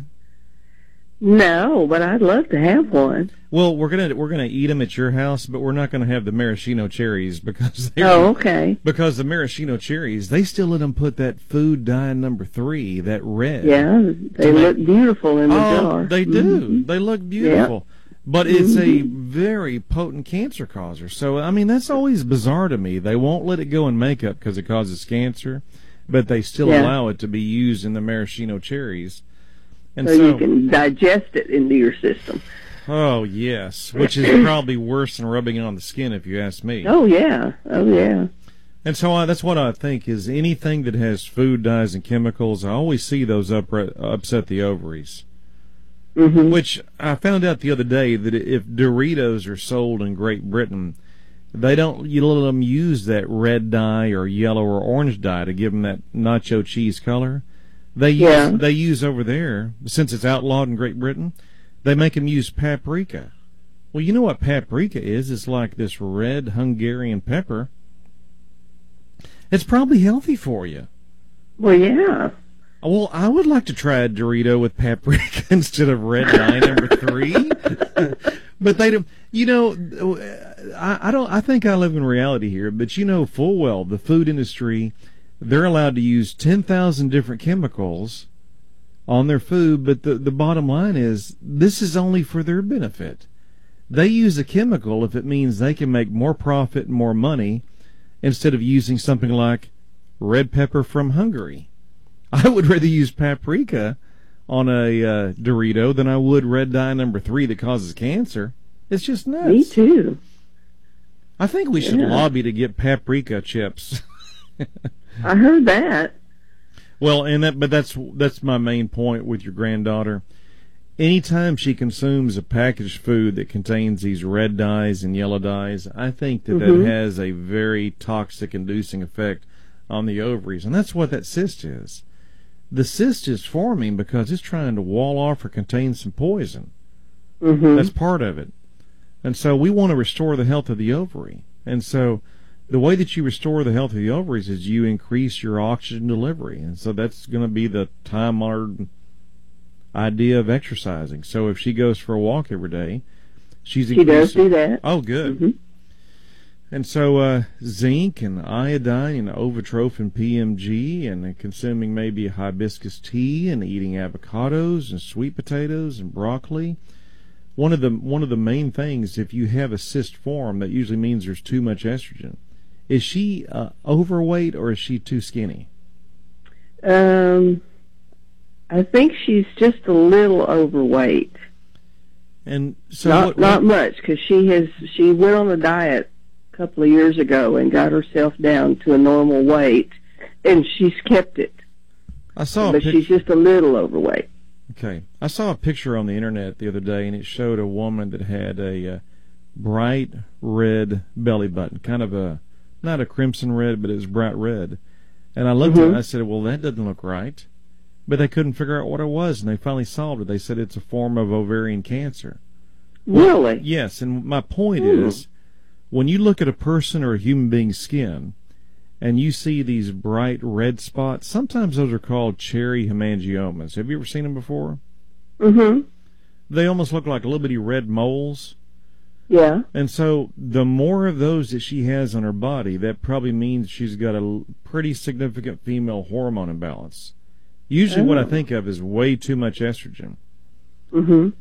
C: No, but I'd love to have one.
A: Well, we're gonna we're gonna eat them at your house, but we're not gonna have the maraschino cherries because they're,
C: Oh, okay.
A: because the maraschino cherries, they still let them put that food dye number three, that red.
C: Yeah, they
A: To
C: look
A: make-
C: beautiful in the
A: Oh,
C: jar.
A: they do.
C: Mhm.
A: They look beautiful. But it's a very potent cancer causer. So, I mean, that's always bizarre to me. They won't let it go in makeup because it causes cancer, but they still
C: Yeah.
A: allow it to be used in the maraschino cherries. And
C: So,
A: so,
C: you can digest it into your system.
A: oh, yes, which is probably worse than rubbing it on the skin, if you ask me.
C: Oh yeah. Oh yeah.
A: And so I, that's what I think is anything that has food dyes and chemicals, I always see those up, upset the ovaries.
C: Mhm.
A: Which I found out the other day that if Doritos are sold in Great Britain, they don't you let them use that red dye or yellow or orange dye to give them that nacho cheese color. They use,
C: Yeah.
A: they use over there, since it's outlawed in Great Britain, they make them use paprika. Well, you know what paprika is? It's like this red Hungarian pepper. It's probably healthy for you.
C: Well, yeah.
A: Well, I would like to try a Dorito with paprika instead of red dye number three. But they don't, you know, I, I don't, I think I live in reality here, but you know full well the food industry, they're allowed to use ten thousand different chemicals on their food, but the, the bottom line is this is only for their benefit. They use a chemical if it means they can make more profit and more money instead of using something like red pepper from Hungary. I would rather use paprika on a uh, Dorito than I would red dye number three that causes cancer. It's just nuts.
C: Me too.
A: I think we should
C: Yeah.
A: lobby to get paprika chips.
C: I heard that.
A: Well, and that, but that's that's my main point with your granddaughter. Anytime she consumes a packaged food that contains these red dyes and yellow dyes, I think that
C: Mhm.
A: that has a very toxic inducing effect on the ovaries, and that's what that cyst is. The cyst is forming because it's trying to wall off or contain some poison.
C: Mhm.
A: That's part of it. And so we want to restore the health of the ovary. And so the way that you restore the health of the ovaries is you increase your oxygen delivery. And so that's going to be the time-honored idea of exercising. So if she goes for a walk every day, she's
C: She does
A: increasing.
C: do that.
A: Oh, good.
C: Mhm.
A: And so uh, zinc and iodine and ovotrophin P M G and uh, consuming maybe hibiscus tea and eating avocados and sweet potatoes and broccoli. One of the one of the main things, if you have a cyst form, that usually means there's too much estrogen. Is she uh, overweight or is she too skinny?
C: Um, I think she's just a little overweight.
A: And so
C: not
A: what,
C: not
A: what,
C: much, because she has she went on a diet a couple of years ago and got herself down to a normal weight, and she's kept it.
A: I saw a
C: But
A: pic-
C: she's just a little overweight.
A: Okay. I saw a picture on the internet the other day, and it showed a woman that had a uh, bright red belly button, kind of a, not a crimson red, but it was bright red. And I looked at it
C: Mhm.
A: and I said, well, that doesn't look right. But they couldn't figure out what it was, and they finally solved it. They said it's a form of ovarian cancer.
C: Really?
A: Yes, and my point
C: Hmm.
A: is, when you look at a person or a human being's skin, and you see these bright red spots, sometimes those are called cherry hemangiomas. Have you ever seen them before?
C: Mm-hmm.
A: They almost look like little bitty red moles.
C: Yeah.
A: And so the more of those that she has on her body, that probably means she's got a l- pretty significant female hormone imbalance. Usually what I
C: Oh.
A: think of is way too much estrogen.
C: Mm-hmm.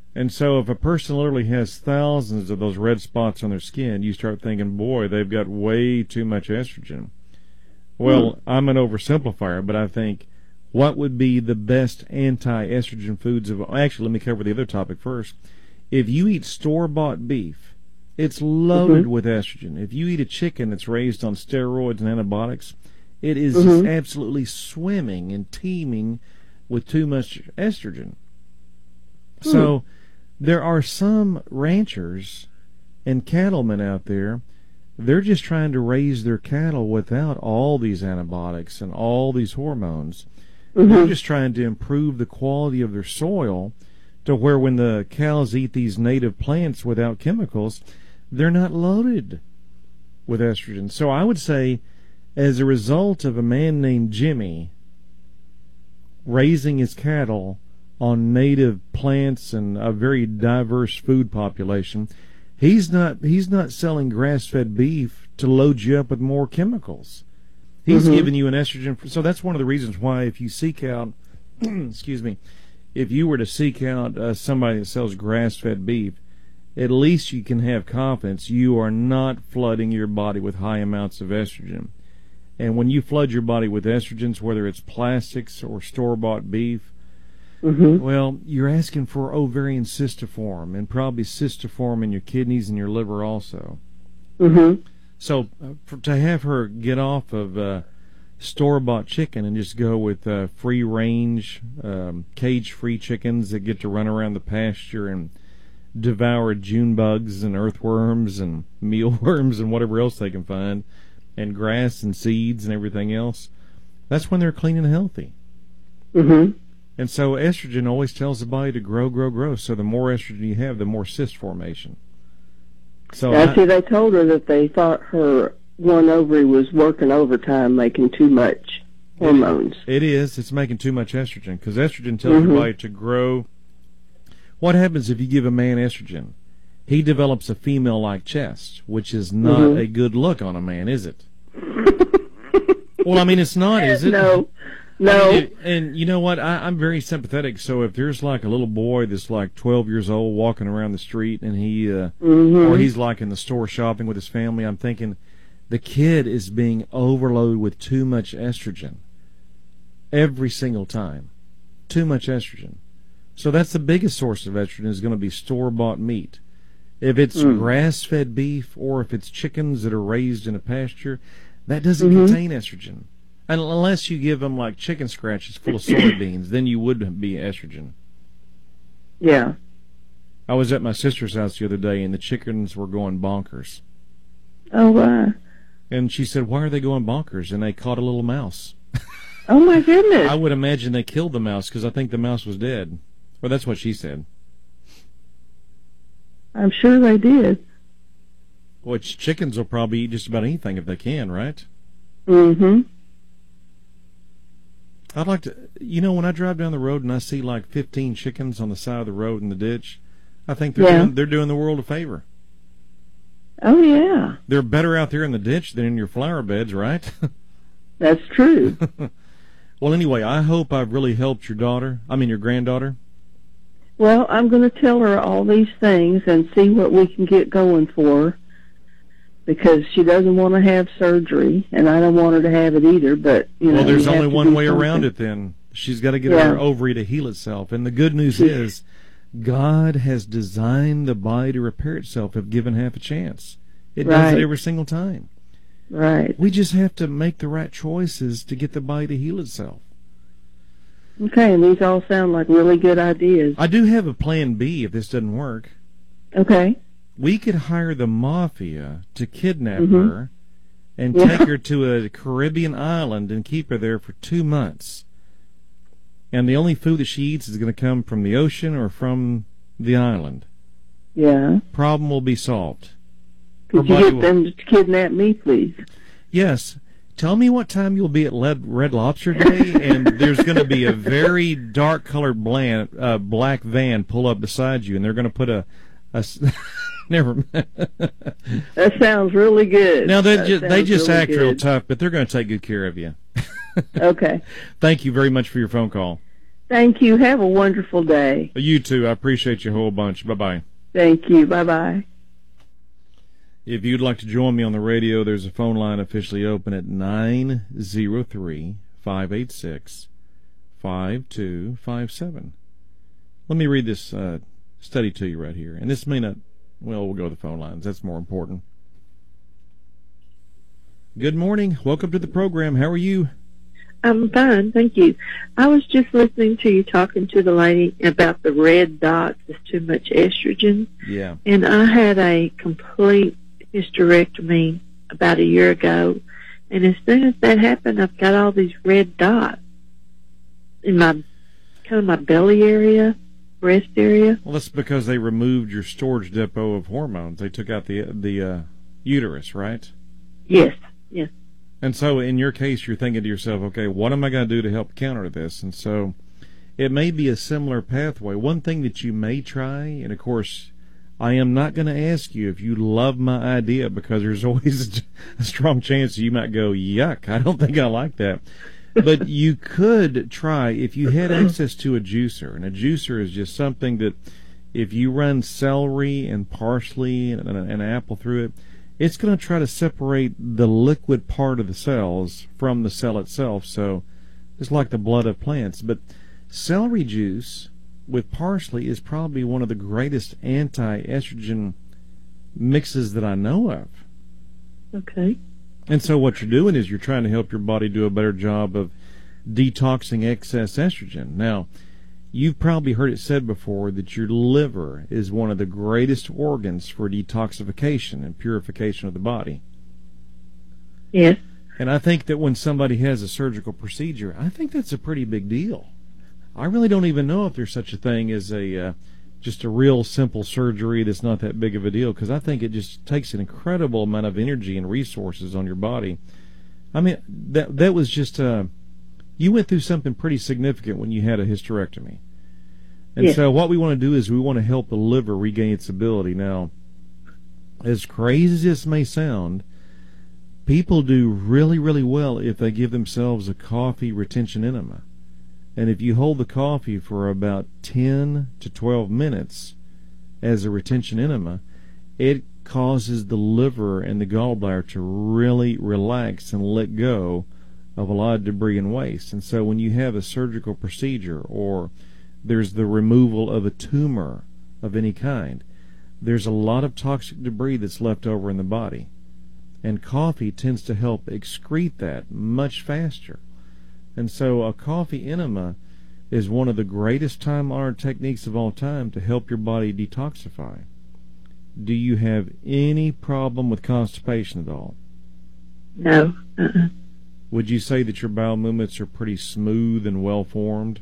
A: And so if a person literally has thousands of those red spots on their skin, you start thinking, boy, they've got way too much estrogen. Well, mm. I'm an oversimplifier, but I think what would be the best anti-estrogen foods of... Actually, let me cover the other topic first. If you eat store-bought beef, it's loaded mm-hmm. with estrogen. If you eat a chicken that's raised on steroids and antibiotics, it is mm-hmm. just absolutely swimming and teeming with too much estrogen. Mm. So there are some ranchers and cattlemen out there, they're just trying to raise their cattle without all these antibiotics and all these hormones. Mm-hmm. They're just trying to improve the quality of their soil to where when the cows eat these native plants without chemicals, they're not loaded with estrogen. So I would say, as a result of a man named Jimmy raising his cattle on native plants and a very diverse food population, he's not he's not selling grass-fed beef to load you up with more chemicals. He's mm-hmm. giving you an estrogen. So that's one of the reasons why if you seek out, excuse me, if you were to seek out uh, somebody that sells grass-fed beef, at least you can have confidence you are not flooding your body with high amounts of estrogen. And when you flood your body with estrogens, whether it's plastics or store-bought beef, mm-hmm. well, you're asking for ovarian cystiform and probably cystiform in your kidneys and your liver also.
C: Mm-hmm.
A: So uh, for, to have her get off of uh, store-bought chicken and just go with uh, free-range, um, cage-free chickens that get to run around the pasture and devour June bugs and earthworms and mealworms and whatever else they can find, and grass and seeds and everything else, that's when they're clean and healthy.
C: Mm-hmm.
A: And so estrogen always tells the body to grow, grow, grow. So the more estrogen you have, the more cyst formation. So
C: Actually, I, they told her that they thought her one ovary was working overtime, making too much hormones.
A: It is. It's making too much estrogen because estrogen tells mm-hmm. your body to grow. What happens if you give a man estrogen? He develops a female-like chest, which is not mm-hmm. a good look on a man, is it? Well, I mean, it's not, is it?
C: No. No.
A: I mean, it, and you know what? I, I'm very sympathetic. So if there's like a little boy that's like twelve years old walking around the street and he, uh, mm-hmm. or he's like in the store shopping with his family, I'm thinking the kid is being overloaded with too much estrogen every single time. Too much estrogen. So that's the biggest source of estrogen is going to be store-bought meat. If it's mm. grass-fed beef or if it's chickens that are raised in a pasture, that doesn't mm-hmm. contain estrogen. Unless you give them like chicken scratches full of soybeans, then you would be estrogen.
C: Yeah.
A: I was at my sister's house the other day, and the chickens were going bonkers.
C: Oh, wow.
A: And she said, why are they going bonkers? And they caught a little mouse.
C: Oh, my goodness.
A: I would imagine they killed the mouse because I think the mouse was dead. Well, that's what she said.
C: I'm sure they did.
A: Which chickens will probably eat just about anything if they can, right?
C: Mm-hmm.
A: I'd like to, you know, when I drive down the road and I see like fifteen chickens on the side of the road in the ditch, I think they're,
C: yeah.
A: doing, they're doing the world a favor.
C: Oh, yeah.
A: They're better out there in the ditch than in your flower beds, right?
C: That's true.
A: Well, anyway, I hope I've really helped your daughter, I mean your granddaughter.
C: Well, I'm going to tell her all these things and see what we can get going for her, because she doesn't want to have surgery, and I don't want her to have it either. But you know,
A: well, there's
C: you
A: only one way
C: something.
A: around it. Then she's got to get
C: yeah.
A: her ovary to heal itself. And the good news is, God has designed the body to repair itself if given half a chance. It
C: right.
A: does it every single time.
C: Right.
A: We just have to make the right choices to get the body to heal itself.
C: Okay, and these all sound like really good ideas.
A: I do have a plan B if this doesn't work.
C: Okay.
A: We could hire the mafia to kidnap
C: mm-hmm.
A: her and
C: yeah.
A: take her to a Caribbean island and keep her there for two months. And the only food that she eats is going to come from the ocean or from the island.
C: Yeah.
A: Problem will be solved.
C: Could you get will... them to kidnap me, please?
A: Yes. Tell me what time you'll be at Red Lobster Day, and there's going to be a very dark-colored bland, uh, black van pull up beside you, and they're going to put a... a never mind.
C: That sounds really good.
A: Now, they just, they just
C: really
A: act
C: good.
A: real tough, but they're going to take good care of you.
C: Okay.
A: Thank you very much for your phone call.
C: Thank you. Have a wonderful day.
A: You too. I appreciate you a whole bunch. Bye-bye.
C: Thank you. Bye-bye.
A: If you'd like to join me on the radio, there's a phone line officially open at nine zero three, five eight six, five two five seven. Let me read this uh, study to you right here. And this may not, well, we'll go to the phone lines. That's more important. Good morning. Welcome to the program. How are you?
D: I'm fine, thank you. I was just listening to you talking to the lady about the red dots. It's too much estrogen.
A: Yeah.
D: And I had a complete hysterectomy about a year ago. And as soon as that happened, I've got all these red dots in my, kind of my belly area, breast area.
A: Well, that's because they removed your storage depot of hormones. They took out the, the uh, uterus, right?
D: Yes, yes.
A: And so in your case, you're thinking to yourself, okay, what am I going to do to help counter this? And so it may be a similar pathway. One thing that you may try, and of course, I am not going to ask you if you love my idea, because there's always a strong chance you might go, yuck, I don't think I like that. But you could try, if you had access to a juicer, and a juicer is just something that if you run celery and parsley and an apple through it, it's going to try to separate the liquid part of the cells from the cell itself. So it's like the blood of plants. But celery juice with parsley is probably one of the greatest anti-estrogen mixes that I know of.
D: Okay.
A: And so what you're doing is you're trying to help your body do a better job of detoxing excess estrogen. Now, you've probably heard it said before that your liver is one of the greatest organs for detoxification and purification of the body.
D: Yes.
A: And I think that when somebody has a surgical procedure, I think that's a pretty big deal. I really don't even know if there's such a thing as a uh, just a real simple surgery that's not that big of a deal, because I think it just takes an incredible amount of energy and resources on your body. I mean, that that was just uh, you went through something pretty significant when you had a hysterectomy. And
D: yes.
A: So what we want to do is we want to help the liver regain its ability. Now, as crazy as this may sound, people do really, really well if they give themselves a coffee retention enema. And if you hold the coffee for about ten to twelve minutes as a retention enema, it causes the liver and the gallbladder to really relax and let go of a lot of debris and waste. And so when you have a surgical procedure, or there's the removal of a tumor of any kind, there's a lot of toxic debris that's left over in the body. And coffee tends to help excrete that much faster. And so a coffee enema is one of the greatest time-honored techniques of all time to help your body detoxify. Do you have any problem with constipation at all?
D: No. Uh-uh.
A: Would you say that your bowel movements are pretty smooth and well-formed?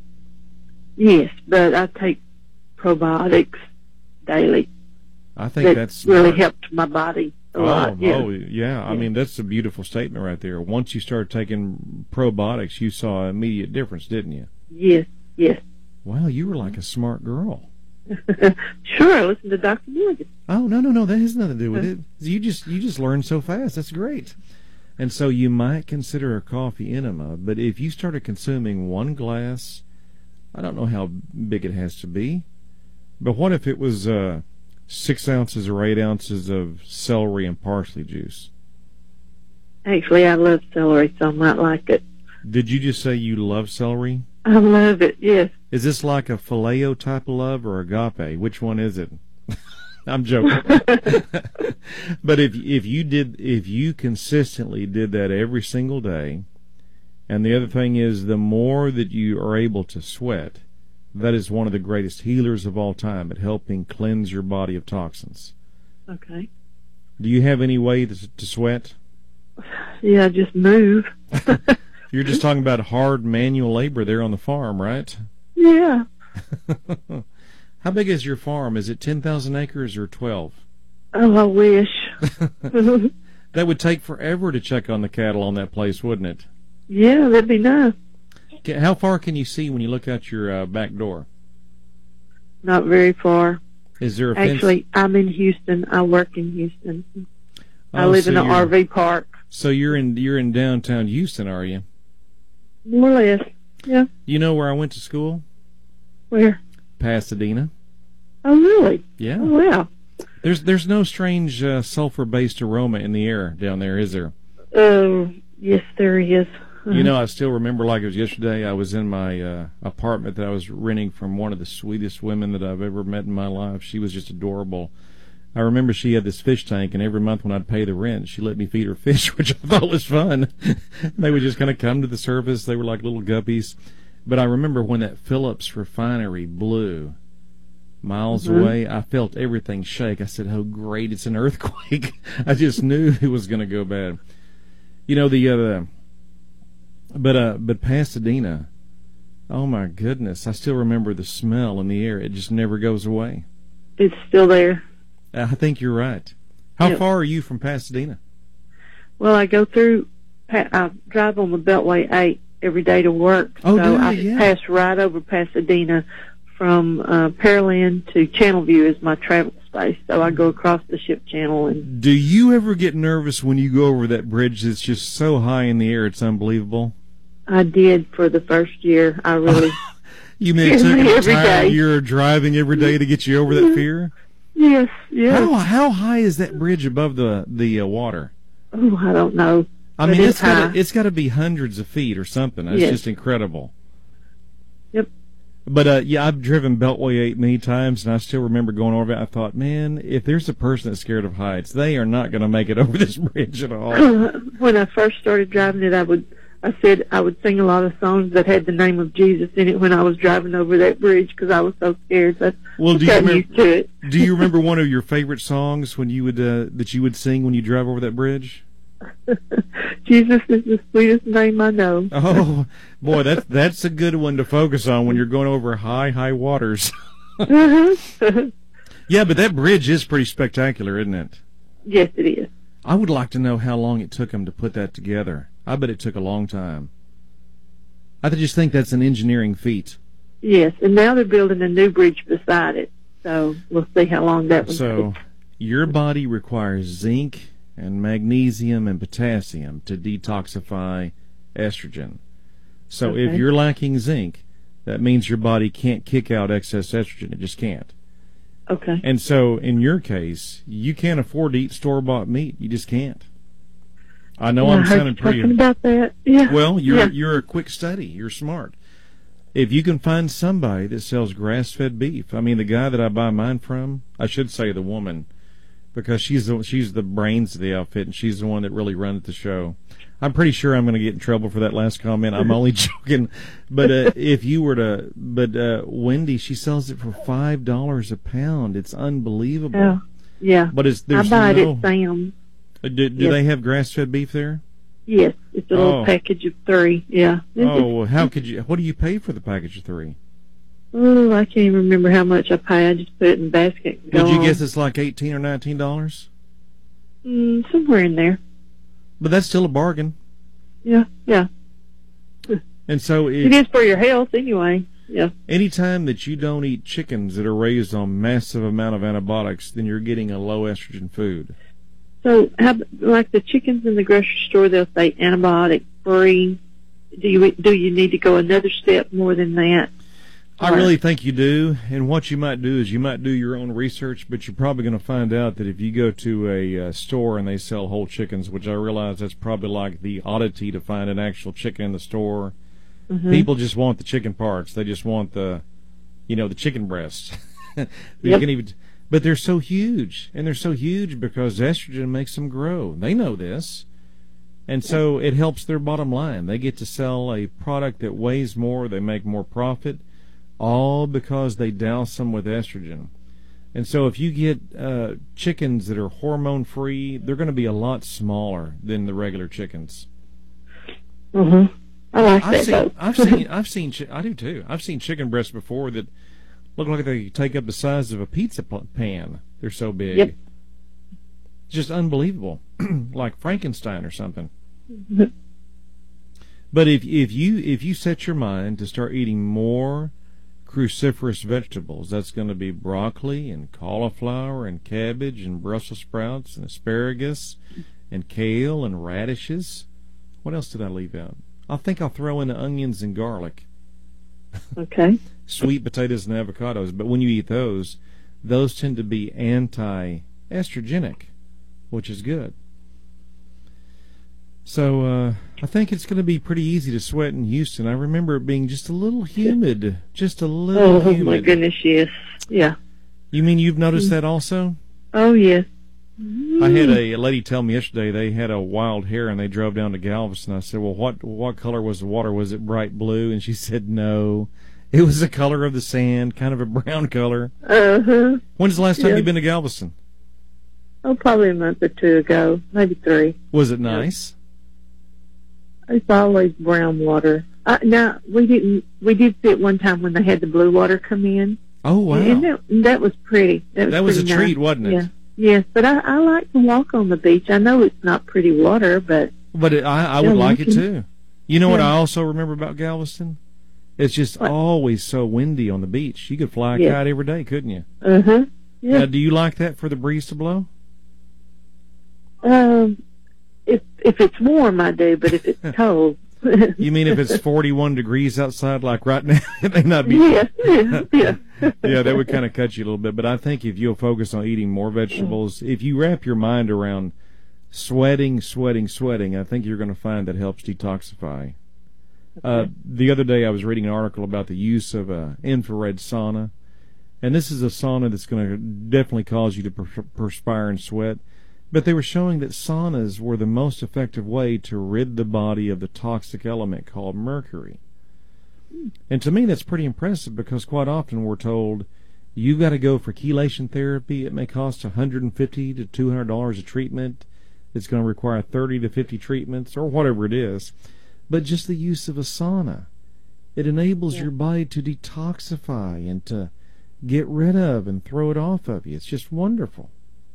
D: Yes, but I take probiotics daily.
A: I think
D: that
A: that's
D: really
A: smart.
D: helped my body a
A: Oh,
D: lot. Yeah.
A: oh, yeah. I
D: Yeah.
A: mean, that's a beautiful statement right there. Once you started taking probiotics, you saw an immediate difference, didn't you?
D: Yes, yes.
A: Wow, you were like a smart girl.
D: Sure, I listen to Doctor Morgan.
A: Oh, no, no, no, that has nothing to do with it. You just you just learned so fast. That's great. And so you might consider a coffee enema, but if you started consuming one glass, I don't know how big it has to be, but what if it was uh, six ounces or eight ounces of celery and parsley juice?
D: Actually, I love celery, so I might like it.
A: Did you just say you love celery?
D: I love it, yes.
A: Is this like a phileo type of love or agape? Which one is it? I'm joking. But if if you did if you consistently did that every single day, and the other thing is, the more that you are able to sweat, that is one of the greatest healers of all time at helping cleanse your body of toxins.
D: Okay.
A: Do you have any way to, to sweat?
D: Yeah, just move.
A: You're just talking about hard manual labor there on the farm, right?
D: Yeah.
A: How big is your farm? Is it ten thousand acres or twelve?
D: Oh, I wish.
A: That would take forever to check on the cattle on that place, wouldn't it?
D: Yeah, that'd be nice.
A: How far can you see when you look out your uh, back door?
D: Not very far.
A: Is there a fence?
D: Actually, I'm in Houston. I work in Houston. I
A: Oh,
D: live
A: so
D: in an
A: you're-
D: R V park.
A: So you're in you're in downtown Houston, are you?
D: More or less. Yeah.
A: You know where I went to school?
D: Where?
A: Pasadena.
D: Oh, really?
A: Yeah.
D: Oh, wow.
A: There's there's no strange uh, sulfur-based aroma in the air down there, is there?
D: Oh, yes, there is. Uh-huh.
A: You know, I still remember like it was yesterday. I was in my uh, apartment that I was renting from one of the sweetest women that I've ever met in my life. She was just adorable. I remember she had this fish tank, and every month when I'd pay the rent, she let me feed her fish, which I thought was fun. They would just kind of come to the surface. They were like little guppies. But I remember when that Phillips refinery blew miles
D: mm-hmm.
A: away, I felt everything shake. I said, oh, great, it's an earthquake. I just knew it was going to go bad. You know, the... Uh, But uh, but Pasadena, oh my goodness! I still remember the smell in the air. It just never goes away.
D: It's still there.
A: I think you're right. How
D: yep.
A: far are you from Pasadena?
D: Well, I go through. I drive on the Beltway eight every day to work.
A: Oh,
D: so
A: do you?
D: I
A: Yeah.
D: pass right over Pasadena from uh, Pearland to Channelview is my travel space. So I go across the ship channel. And
A: do you ever get nervous when you go over that bridge that's just so high in the air it's unbelievable?
D: I did for the first year. I really.
A: You mean it took an
D: every
A: entire
D: day.
A: year driving every day to get you over that fear?
D: Yes, yes.
A: How how high is that bridge above the the uh, water?
D: Oh, I don't know.
A: I
D: But
A: mean,
D: it's
A: it's got
D: high.
A: to it's got to be hundreds of feet or something. It's
D: Yes.
A: just incredible.
D: Yep.
A: But uh, yeah, I've driven Beltway eight many times, and I still remember going over it. I thought, man, if there's a person that's scared of heights, they are not going to make it over this bridge at all.
D: When I first started driving it, I would. I said I would sing a lot of songs that had the name of Jesus in it when I was driving over that bridge because I was so scared. So
A: Well, do
D: I
A: you
D: got
A: remember?
D: used to it.
A: Do you remember one of your favorite songs when you would uh, that you would sing when you drive over that bridge?
D: Jesus is the sweetest name I know.
A: Oh, boy, that's that's a good one to focus on when you're going over high, high waters.
D: Uh-huh.
A: Yeah, but that bridge is pretty spectacular, isn't it?
D: Yes, it is.
A: I would like to know how long it took them to put that together. I bet it took a long time. I just think that's an engineering feat.
D: Yes, and now they're building a new bridge beside it, so we'll see how long that one
A: So,
D: takes.
A: your body requires zinc and magnesium and potassium to detoxify estrogen. So if
D: Okay.
A: you're lacking zinc, that means your body can't kick out excess estrogen. It just can't.
D: Okay.
A: And so in your case, you can't afford to eat store-bought meat. You just can't. I know
D: Yeah,
A: I'm
D: I heard
A: sounding
D: you
A: pretty...
D: talking about that. Yeah.
A: Well, you're
D: yeah.
A: you're a quick study. You're smart. If you can find somebody that sells grass-fed beef, I mean, the guy that I buy mine from, I should say the woman, because she's the, she's the brains of the outfit, and she's the one that really runs the show. I'm pretty sure I'm going to get in trouble for that last comment. I'm only joking. But uh, if you were to, but uh, Wendy, she sells it for five dollars a pound. It's unbelievable.
D: Yeah. Yeah.
A: But it's
D: I
A: there's
D: buy
A: no.
D: it at Sam's.
A: Uh, Do, do
D: Yes.
A: they have grass-fed beef there?
D: Yes, it's a little
A: Oh.
D: package of three. Yeah.
A: Oh, well, how could you? What do you pay for the package of three?
D: Oh, I can't even remember how much I pay. I just put it in a basket and go
A: Would you
D: on.
A: guess it's like eighteen or nineteen dollars?
D: Mm, somewhere in there.
A: But that's still a bargain.
D: Yeah, yeah.
A: And so,
D: It
A: if,
D: is for your health anyway. Yeah.
A: anytime that you don't eat chickens that are raised on massive amount of antibiotics, then you're getting a low estrogen food.
D: So, how, like the chickens in the grocery store, they'll say antibiotic free. Do you do you need to go another step more than that?
A: I
D: Or-
A: really think you do, and what you might do is you might do your own research, but you're probably going to find out that if you go to a uh, store and they sell whole chickens, which I realize that's probably like the oddity to find an actual chicken in the store,
D: Mhm.
A: people just want the chicken parts. They just want the, you know, the chicken breasts. You
D: Yep.
A: can even, but they're so huge, and they're so huge because estrogen makes them grow. They know this. And so it helps their bottom line. They get to sell a product that weighs more, they make more profit, all because they douse them with estrogen. And so if you get uh, chickens that are hormone-free, they're going to be a lot smaller than the regular chickens.
D: Mhm. I like
A: I've
D: that
A: seen,
D: though.
A: I've seen, I've seen, chi- I do too. I've seen chicken breasts before that look like they take up the size of a pizza p- pan. They're so big.
D: Yep.
A: Just unbelievable, like Frankenstein or something.
D: Mhm.
A: But if if you if you set your mind to start eating more cruciferous vegetables, that's going to be broccoli and cauliflower and cabbage and Brussels sprouts and asparagus and kale and radishes. What else did I leave out? I think I'll throw in the onions and garlic.
D: Okay.
A: Sweet potatoes and avocados. But when you eat those, those tend to be anti-estrogenic, which is good. So uh, I think it's going to be pretty easy to sweat in Houston. I remember it being just a little humid, just a little
D: Oh,
A: humid.
D: my goodness, yes. Yeah.
A: You mean you've noticed that also?
D: Oh, yes.
A: I had a lady tell me yesterday they had a wild hare and they drove down to Galveston. I said, well, what what color was the water? Was it bright blue? And she said, no. It was the color of the sand, kind of a brown color.
D: Uh-huh.
A: When's the last time
D: Yeah.
A: you've been to Galveston?
D: Oh, probably a month or two ago, maybe three.
A: Was it nice?
D: It's always brown water. Uh, now, we didn't, we did see it one time when they had the blue water come in.
A: Oh, wow.
D: And that, that was pretty. That was,
A: That was a
D: pretty
A: treat,
D: nice.
A: wasn't it?
D: Yeah. Yes, but I, I like to walk on the beach. I know it's not pretty water, but
A: But it, I, I would
D: Yeah,
A: like
D: you
A: it
D: can-
A: too. You know what
D: Yeah.
A: I also remember about Galveston? It's just
D: What?
A: always so windy on the beach. You could fly a
D: Yeah.
A: kite every day, couldn't you?
D: uh-huh. Yeah.
A: Now, do you like that for the breeze to blow?
D: Um, if if it's warm, I do, but if it's cold,
A: You mean if it's forty-one degrees outside like right now, it may not be.
D: yeah, yeah, yeah.
A: Yeah, that would kind of cut you a little bit. But I think if you'll focus on eating more vegetables, if you wrap your mind around sweating, sweating, sweating, I think you're going to find that helps detoxify. Uh, the other day I was reading an article about the use of a infrared sauna. And this is a sauna that's going to definitely cause you to per- perspire and sweat. But they were showing that saunas were the most effective way to rid the body of the toxic element called mercury. And to me, that's pretty impressive because quite often we're told, you've got to go for chelation therapy. It may cost one hundred fifty to two hundred dollars a treatment. It's going to require thirty to fifty treatments or whatever it is. But just the use of a sauna, it enables
D: Yeah.
A: your body to detoxify and to get rid of and throw it off of you. It's just wonderful.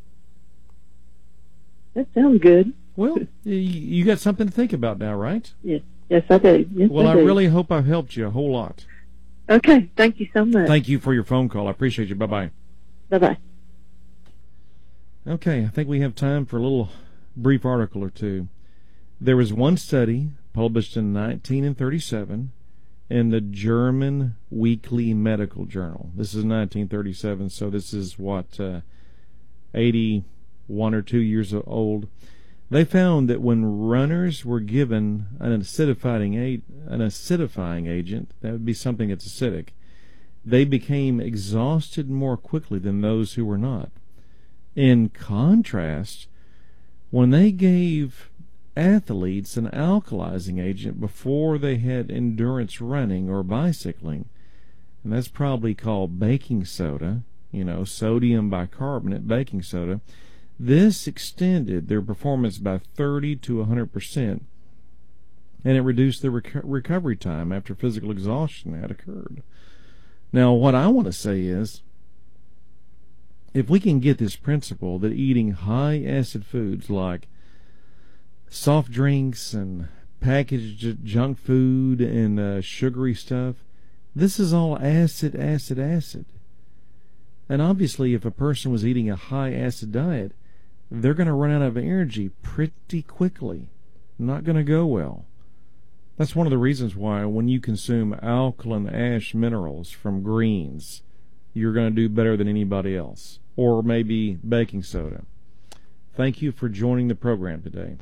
D: That sounds good.
A: Well, y- you got something to think about now, right?
D: Yes, yes, I do. Yes,
A: Well,
D: I
A: I
D: do.
A: really hope I've helped you a whole lot.
D: Okay, thank you so much.
A: Thank you for your phone call. I appreciate you. Bye-bye.
D: Bye bye.
A: Okay, I think we have time for a little brief article or two. There was one study published in nineteen thirty-seven in the German Weekly Medical Journal. This is nineteen thirty-seven, so this is what, uh, eighty-one or two years old. They found that when runners were given an acidifying, a- an acidifying agent, that would be something that's acidic, they became exhausted more quickly than those who were not. In contrast, when they gave athletes an alkalizing agent before they had endurance running or bicycling, and that's probably called baking soda, you know, sodium bicarbonate, baking soda, this extended their performance by thirty to one hundred percent, and it reduced their rec- recovery time after physical exhaustion had occurred. Now, what I want to say is, if we can get this principle that eating high-acid foods like soft drinks and packaged junk food and uh, sugary stuff, this is all acid, acid, acid. And obviously, if a person was eating a high-acid diet, they're going to run out of energy pretty quickly. Not going to go well. That's one of the reasons why when you consume alkaline ash minerals from greens, you're going to do better than anybody else. Or maybe baking soda. Thank you for joining the program today.